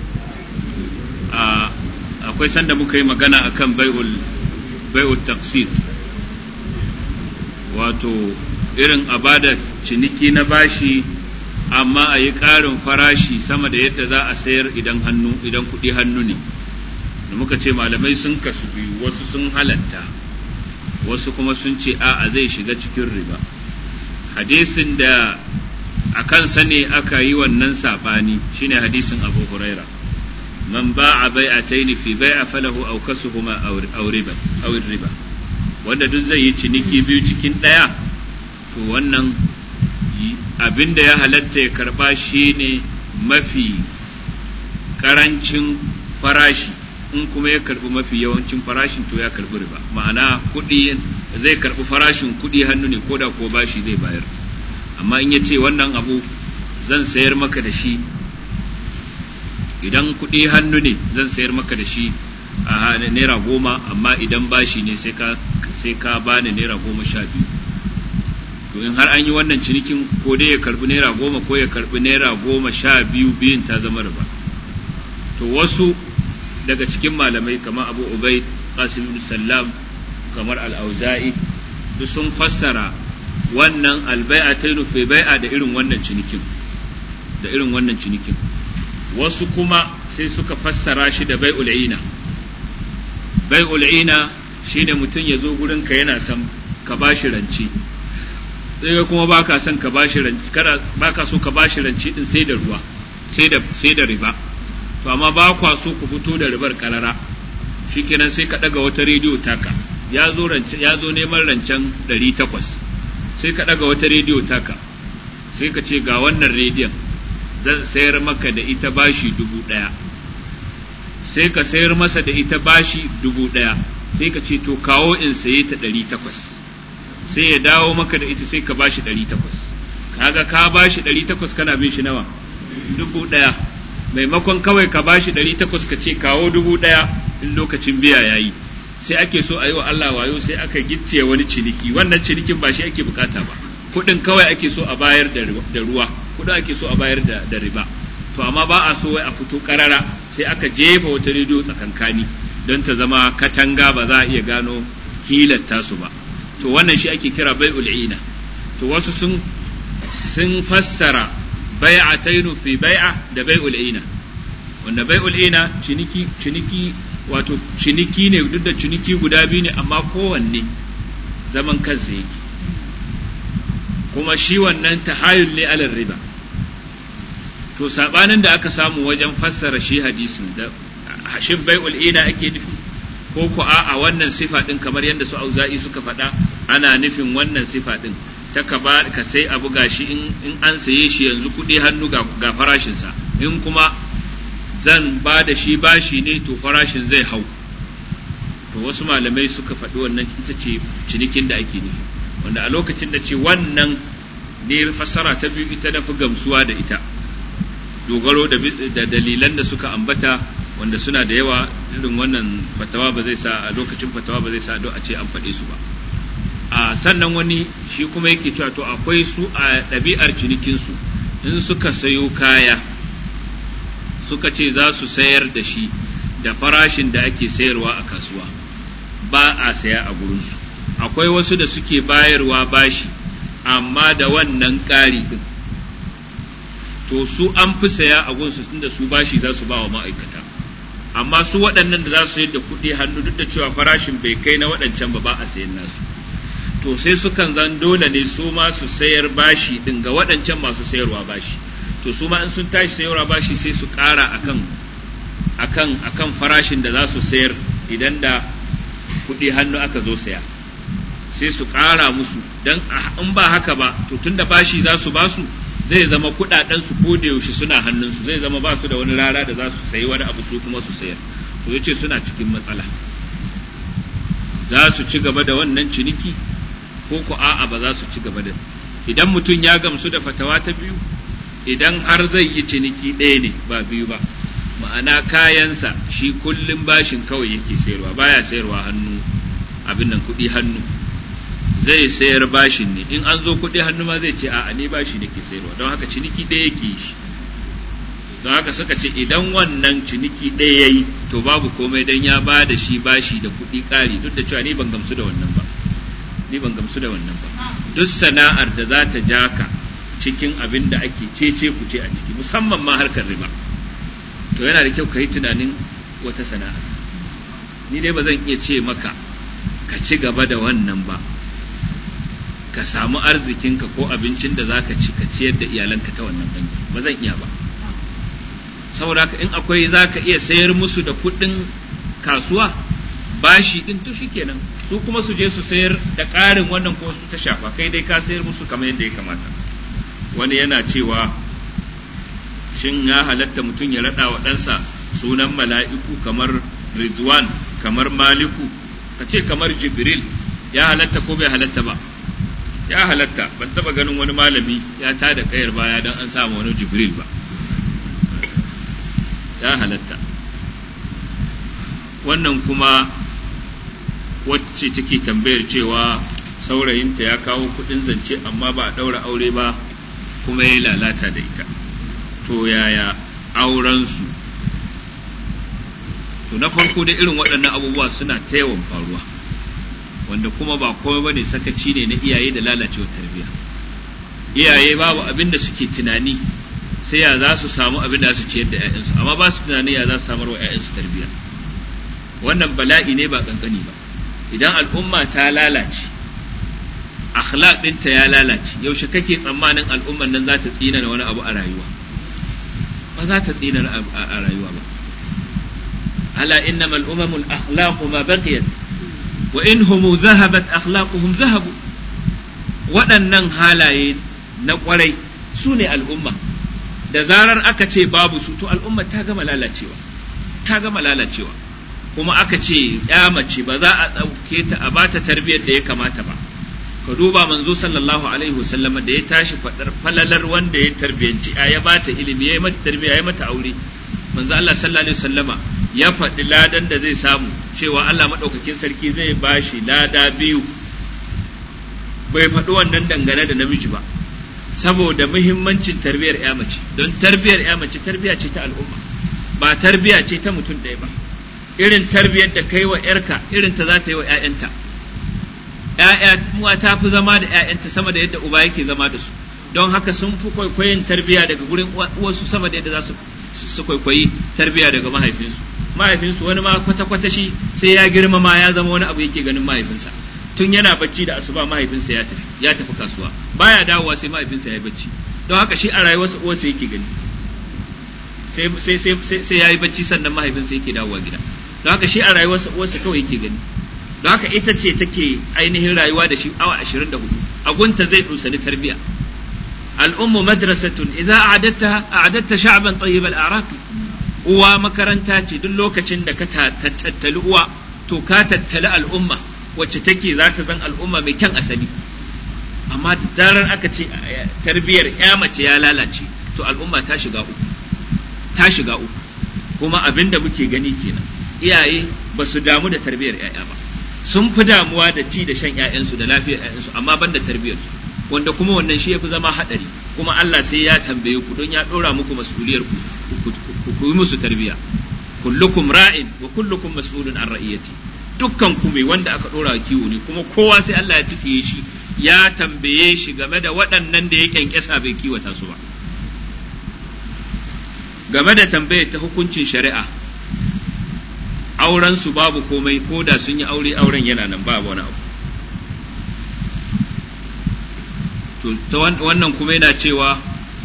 akwai sanda muka yi magana akan bai'ul taqsid, wato irin a bada ciniki na bashi amma a yi ƙarin farashi sama da yadda za a sayar idan kuɗi hannu ne. Da muka ce malamai sun kasu biyu, wasu sun halatta wasu kuma sun ce a'a zai shiga cikin riba. Hadisin da a kansa ne aka yi wannan saɓani shine hadisin Abu Huraira, man ba'a bai'ataini fi bai'a falahu aw kasuhuma aw riba, wanda duk zai yi ciniki biyu cikin ɗaya, to wannan abinda ya halatta ya karba shine mafi karancin farashi, in kuma ya karbi mafi yawancin farashin to ya karbi riba. Ma'ana kuɗi zai karbi farashin kuɗi hannu ne, koda ko bashi zai bayar. Amma in ya ce wannan abu zan sayar maka da shi, idan kuɗi hannu ne zan sayar maka da shi a naira 10, amma idan bashi ne sai ka bani naira 12. To in har an yi wannan cinikin, ko dai ya karbi naira 10 ko ya karbi naira 12, biyun ta zama riba. To wasu daga cikin malamai kamar Abu Ubaid Qasim ibn Sallam, kamar Al-Auza'i, duk sun fassara wannan albai'atainu fi bai'a da irin wannan cinikin. Wasu kuma sai suka fassara shi da bai'ul ina. Bai'ul ina shine mutum ya zo gurin ka yana son ka bashi ranci, sai kuma baka son ka bashi ranci, baka so ka bashi ranci din sai da ruwa, sai da riba. To amma ba kwa so ku fito da ribar karara, shikenan sai ka daga wata rediyo taka, ya zo neman rancen 800, sai ka daga wata rediyo taka, sai ka ce ga wannan rediyon zan sayar maka da ita bashi 1000, sai ka sayar masa da ita bashi 1000, sai ka ce to kawo in saye ta 800, sai ya dawo maka da ita sai ka bashi 800. Kaga ka bashi 800, kana bin shi nawa? 1000. Maimakon kawai ka bashi 800 ka ce kawo 1000 in lokacin biya yayi, sai ake so a yi wa Allah wayo, sai aka gicciye wani ciniki. Wannan cinikin ba shi ake bukata ba, kudin kawai ake so a bayar da ruwa, kudin ake so a bayar da riba. To amma ba a so wai a fito karara, sai aka jefa wata rediyo tsakankani don ta zama katanga, ba za a iya gano hilatta su ba. To wannan shi ake kira bai'ul ina. To wasu sun fassara bai'atainu fi bai'a da bai'ul ina, wanda bai'ul ina ciniki wato ciniki ne, duk da ciniki guda biyu ne amma kowanne zaman kansa yake, kuma shi wannan tahayul ne alal riba. To sabanin da aka samu wajen fassara shi hadisin, da shin bai'ul ina ake nufi ko ko a wannan sifa din, kamar yadda su Auza'i suka faɗa, ana nufin wannan sifa din ta ka sai abu gashi in an saye shi yanzu kuɗi hannu ga farashinsa, in kuma zan ba da shi bashi ne to farashin zai hau. To wasu malamai suka faɗi wannan ita ce cinikin da ake nufi, wanda a lokacin da ce wannan ne fassara ta biyu ita na fi gamsuwa da ita, dogaro da dalilan da suka ambata, wanda suna da yawa. Irin wannan fatawa ba zai sa, a lokacin fatawa ba zai sa a ce an faɗe su ba. Sannan wani shi kuma yake cewa to akwai su a ɗabi'ar cinikinsu, in suka sayo kaya suka ce za su sayar da shi da farashin da ake sayarwa a kasuwa, ba a saya a gurinsu. Akwai wasu da suke bayarwa bashi amma da wannan ƙari ɗin, to su an fi saya a gunsu tunda su bashi za su ba wa ma'aikata. Amma su waɗannan da za su sayar da kuɗi hannu, duk da cewa farashin bai kai na waɗancan ba a sayan nasu, to sai sukan zan dole ne su ma su sayar bashi ɗin ga waɗancan masu sayarwa bashi. To su ma in sun tashi sayarwa bashi sai su ƙara akan farashin da za su sayar idan da kuɗi hannu aka zo saya, sai su ƙara musu, dan in ba haka ba to tunda bashi za su ba su, zai zama kuɗaɗen su ko da yaushe suna hannunsu, zai zama ba su da wani rara da za su sayi wani abu su kuma su sayar. To yace suna cikin matsala, za su ci gaba da wannan ciniki ko ko a'a ba za su ci gaba da. Idan mutum ya gamsu da fatawa ta biyu, idan har zai yi ciniki ɗaya ne ba biyu ba, ma'ana kayansa shi kullum bashin kawai yake sayarwa, baya sayarwa hannu, abin nan kuɗi hannu, zai sayar bashin ne. In an zo kuɗi hannu ma zai ce a'a ni bashi nake sayarwa, don haka ciniki ɗaya yake shi. Don haka suka ce idan wannan ciniki ɗaya yayi to babu komai, dan ya ba da shi bashi da kuɗi ƙari, duk da cewa ni ban gamsu da wannan ba. ni ban gamsu da wannan ba. Duk sana'ar da za ta ja ka cikin abin da ake cece ku ce a ciki, musamman ma harkar riba, to yana da kyau ka yi tunanin wata sana'a. Ni dai ba zan iya ce maka ka ci gaba da wannan ba, ka samu arzikinka ko abincin da za ka ci ka ciyar da iyalanka ta wannan hanya, ba zan iya ba. Saboda haka in akwai za ka iya sayar musu da kuɗin kasuwa bashi ɗin to shikenan, su kuma su je su sayar da ƙarin wannan ko su ta shafa, kai dai ka sayar musu kamar yadda ya kamata. Wani yana cewa shin ya halatta mutum ya raɗa wa ɗansa sunan mala'iku kamar Ridwan, kamar Maliku, ka ce kamar Jibril, ya halatta ko bai halatta ba? Ya halatta. Ban taba ganin wani malami ya tada kayar baya don an samu wani Jibril ba. Ya halatta. Wannan kuma wacce take tambayar cewa saurayinta ya kawo kudin zance amma ba a daura aure ba kuma ya lalata da ita, to yaya aurensu? To na farko da irin waɗannan abubuwa suna ta yawan faruwa, wanda kuma ba komai bane sakaci ne na iyaye da lalacewar tarbiyya. Iyaye babu abin da suke tunani sai ya za su samu abin da su ciyar da 'ya'yansu, amma ba su tunani ya za su samar wa 'ya'yansu tarbiyya. Wannan bala'i ne ba kankani ba. Idan al'umma ta lalace, akhlaq ɗinta ya lalace, yaushe kake tsammanin al'umman nan za ta tsina wani abu a rayuwa? Ba za ta tsina a rayuwa ba. ala innamal umamul akhlaqu ma baqiyat wa inhum dhahabat akhlaquhum dhahabu. Waɗannan halaye na ƙwarai su ne al'umma, da zarar aka ce babu su to al'umma ta gama lalacewa, kuma aka ce ya mace ba za a ɗauke ta a bata tarbiyyar da ya kamata ba. Ka duba manzo sallallahu alaihi wasallam da ya tashi faɗar falalar wanda ya tarbiyyanci ya bata ilimi, ya yi mata tarbiyya, ya mata aure. Manzo Allah sallallahu alaihi wasallama ya faɗi ladan da zai samu, cewa Allah madaukakin sarki zai bashi lada biyu. Bai faɗi wannan dangane da namiji ba, saboda muhimmancin tarbiyyar ya mace, don tarbiyyar ya mace tarbiyya ce ta al'umma, ba tarbiyya ce ta mutum ɗaya ba. Irin tarbiyyar da kai wa ‘yarka irin ta za ta yi wa ‘ya'yanta. ‘Ya'ya ta fi zama da ‘ya'yanta sama da yadda uba yake zama da su, don haka sun fi kwaikwayin tarbiyya daga gurin uwarsu sama da yadda za su kwaikwayi tarbiyya daga mahaifinsu. Mahaifinsu wani ma kwata-kwata shi sai ya girma ma ya zama wani abu yake ganin mahaifinsa. Tun yana bacci da asuba mahaifinsa ya tafi kasuwa, baya dawowa sai mahaifinsa ya yi bacci, don haka shi a rayuwarsa uwarsa yake gani, sai ya yi bacci sannan mahaifinsa yake dawowa gida, don haka shi a rayuwarsa uwarsa kawai yake gani. Don haka ita ce take ainihin rayuwa da shi awa 24, a gunta zai dusani tarbiya. Al'ummu madrasatun idza a'adatta sha'ban tayyib al-a'raq. Uwa makaranta ce, duk lokacin da ka tattali uwa to ka tattali al'umma wacce take za ta zan al'umma mai kyan asali. Amma da zarar aka ce tarbiyar ya mace ya lalace to al'umma ta shiga uku. Kuma abin da muke gani kenan, iyaye ba su damu da tarbiyar ‘ya'ya ba, sun fi damuwa da ci da shan ‘ya'yansu da lafiyar ‘ya'yansu, amma ban da tarbiyar su, wanda kuma wannan shi ya fi zama haɗari. Kuma Allah sai ya tambaye ku, don ya ɗora muku mas'uliyar ku yi musu tarbiya. Kullukum ra'in wa kullukum mas'ulun an ra'iyati. Dukkan ku mai wanda aka ɗora kiwo ne, kuma kowa sai Allah ya tsiye shi, ya tambaye shi game da waɗannan da ya kyankyasa bai kiwata su ba. Game da tambayar ta hukuncin shari'a, auren su babu komai, ko da sun yi aure, auren yana nan, babu wani abu. To ta wannan kuma yana cewa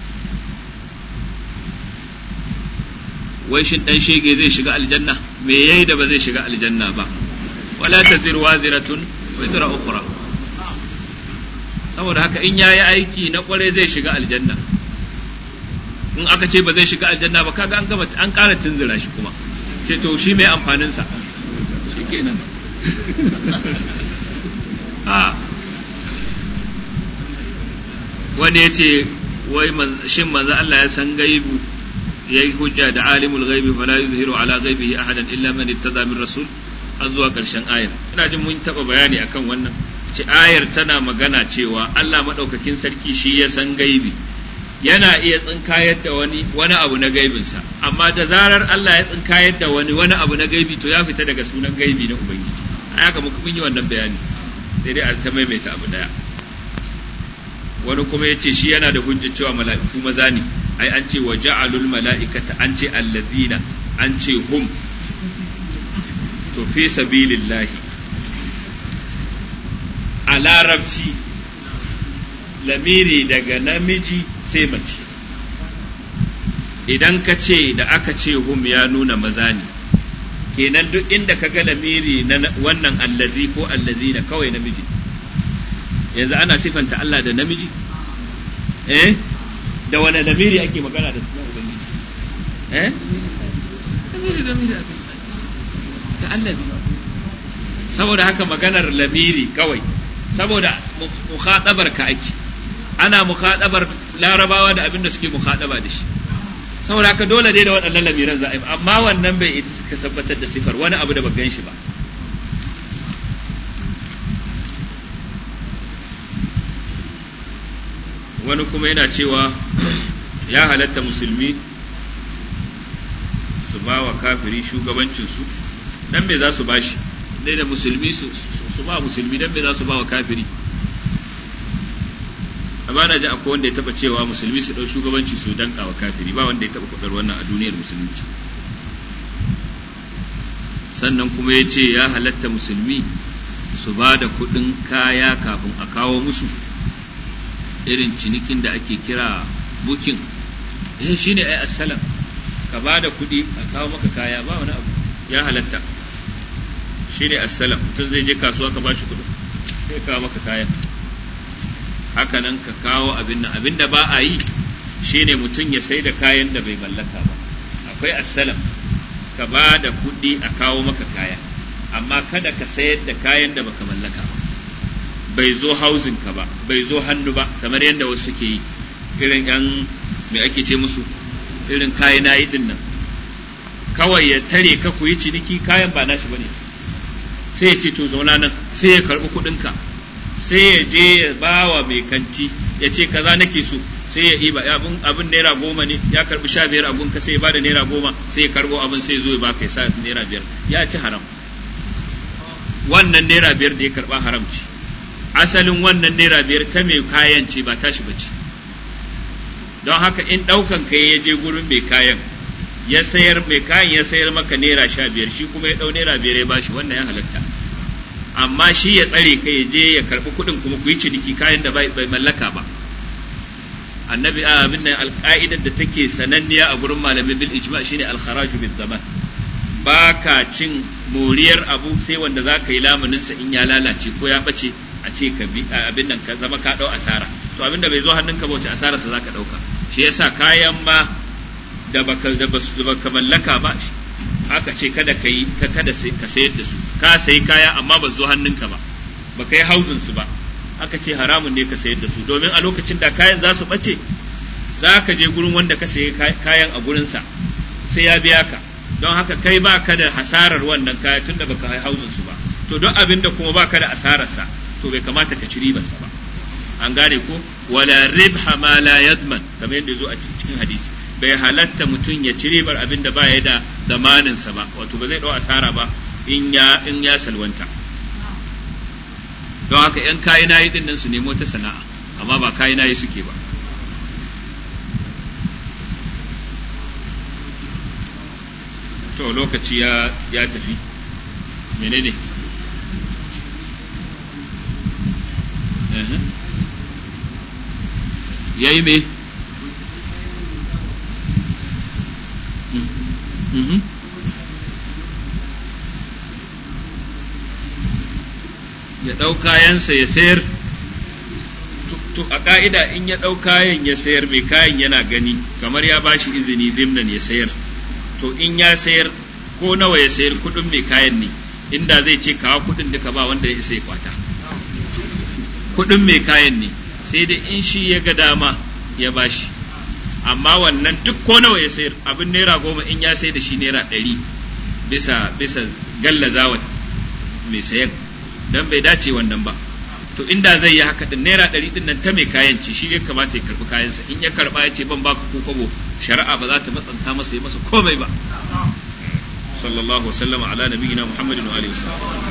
wai shin dan shege zai shiga aljanna? Me yayi da ba zai shiga aljanna ba? Wala tazir waziratun wizra ukhra. Saboda haka in yayi aiki na kware zai shiga aljanna. In aka ce ba zai shiga aljanna ba, kaga an ƙara tunzura shi kuma. Ce to shi mai amfanin sa? Shikenan. Wani ya ce wai shin manzo Allah ya san gaibu, yayi hujja da alimul ghaibi fala yuzhiru ala ghaibihi ahadan illa man ittaza min rasul, har zuwa karshen ayar. Ina jin mun taba bayani akan wannan. Ce ayar tana magana cewa Allah madaukakin sarki shi ya san gaibi, yana iya tsinkayar da wani abu na gaibinsa, amma da zarar Allah ya tsinkayar da wani abu na gaibi to ya fita daga sunan gaibi na ubangiji. Haka mun yi wannan bayani. sai dai a ta maimaita abu daya. Wani kuma ya ce shi yana da hujjar cewa mala'iku maza ne, ai an ce wa ja'alul mala'ikata, an ce allazina, an ce hum, to fi sabilillahi a larabci lamiri daga namiji sai mace. Idan ka ce da aka ce hum ya nuna maza ne, kenan duk inda ka ga lamiri na wannan allazi ko allazina kawai namiji. Yanzu ana sifanta Allah da namiji? Da wani lamiri ake magana da sunan Ubangiji? Lamiri ake da allazi. Saboda haka maganar lamiri kawai, saboda mukhatabar ka ake, ana mukhatabar larabawa da abin da suke mukhataba da shi. Saboda haka dole dai da waɗannan lamiran za a yi, amma wannan bai ita suka tabbatar da sifar wani abu da ba gan shi ba. Wani kuma yana cewa ya halatta musulmi su ba wa kafiri shugabancinsu, dan me za su ba shi, dai da musulmi su ba musulmi, dan me za su ba wa kafiri. Amma na ji akwai wanda ya taba cewa musulmi su ɗau shugabanci su danka wa kafiri, ba wanda ya taba kudar wannan a duniyar musulunci. Sannan kuma ya ce ya halatta musulmi su ba da kuɗin kaya kafin a kawo musu, irin cinikin da ake kira bukin. Shi ne ai assalam, ka ba da kuɗi a kawo maka kaya, ba wani abu, ya halatta. Shi ne assalam, mutum zai je kasuwa ka ba shi kuɗi sai kawo maka kayan. Haka nan ka kawo abin da ba a yi shi ne mutum ya sai da kayan da bai mallaka ba. Akwai assalam, ka ba da kuɗi a kawo maka kaya, amma kada ka sayar da kayan da baka mallaka ba, bai zo housing ka ba, bai zo hannu ba, kamar yadda wasu suke yi, irin yan me ake ce musu, irin kayan nayi din nan, kawai ya tare ka ku yi ciniki, kayan ba nashi bane, sai ya ce to zauna nan, sai ya karɓi kuɗinka, sai ya je ya bawa mai kanti ya ce kaza nake so, sai ya iba abin naira 10 ne, ya karɓi 15 abun ka, sai ya bada naira 10, sai ya karɓo abin, sai ya zo ya baka ya sa naira 5, ya ci haram. Wannan naira 5 da ya karɓa haram ce, asalin wannan naira 5 ta mai kayan ce, ba tashi bace. Don haka in ɗaukan ka ya je gurin mai kayan ya sayar, mai kayan ya sayar maka naira 15, shi kuma ya ɗau naira 5 ya bashi, wannan ya halatta. Amma shi ya tsare ka ya je ya karɓi kuɗin kuma ku yi ciniki kayan da bai mallaka ba. Annabi abin nan alƙa'idar da take sananniya a gurin malamin bil ijma shine al-kharaju bil zaman. Ba ka cin moriyar abu sai wanda za ka yi lamuninsa in ya lalace ko ya ɓace, a ce ka bi abin nan ka zama ka ɗau asara. To abin da bai zo hannunka ba, wace asararsa za ka ɗauka. Shi yasa kayan ma da baka mallaka ba, aka ce kada ka yi, kada ka sayar da su. Ka sayi kaya amma ba zo hannunka ba, baka yi hauzin su ba, aka ce haramun ne ka sayar da su, domin a lokacin da kayan za su ɓace, za ka je gurin wanda ka sayi kayan a gurinsa sai ya biya ka. Don haka kai ba ka da hasarar wannan kaya tun da baka yi hauzin su ba. To don abin da kuma ba ka da asararsa, to bai kamata ka ci ribarsa ba. An gane ko? Wala ribha ma la yadman, kamar yadda zo a cikin hadisi. Bai halatta mutum ya ci ribar abin da ba ya da zamaninsa ba, wato ba zai ɗau asara ba in ya salwanta. Don haka ‘yan kayi nayi din nan su nemo ta sana'a, amma ba kayi nayi suke ba. To lokaci ya tafi, menene? Yayi me? Ya ɗau kayansa ya sayar, to a ƙa'ida in ya ɗau kayan ya sayar, mai kayan yana gani kamar ya bashi izini zimnan ya sayar, to in ya sayar ko nawa ya sayar kuɗin mai kayan ne, inda zai ce kawo kuɗin duka ba wanda ya isa ya kwata, kuɗin mai kayan ne, sai dai in shi ya ga dama ya bashi. Amma wannan duk ko nawa ya sayar, abin naira 10 in ya sayar da shi naira 100 bisa gallazawa mai sayan, dan bai dace wannan ba. To inda zai yi haka din naira 100 din nan ta mai kayan ce, shi ya kamata ya karbi kayansa. In ya karba ya ce ban baka ko kwabo, shari'a ba za ta matsanta masa, yi masa komai ba. Sallallahu alaihi wa sallam ala nabiyina Muhammadin wa alihi wa sallam.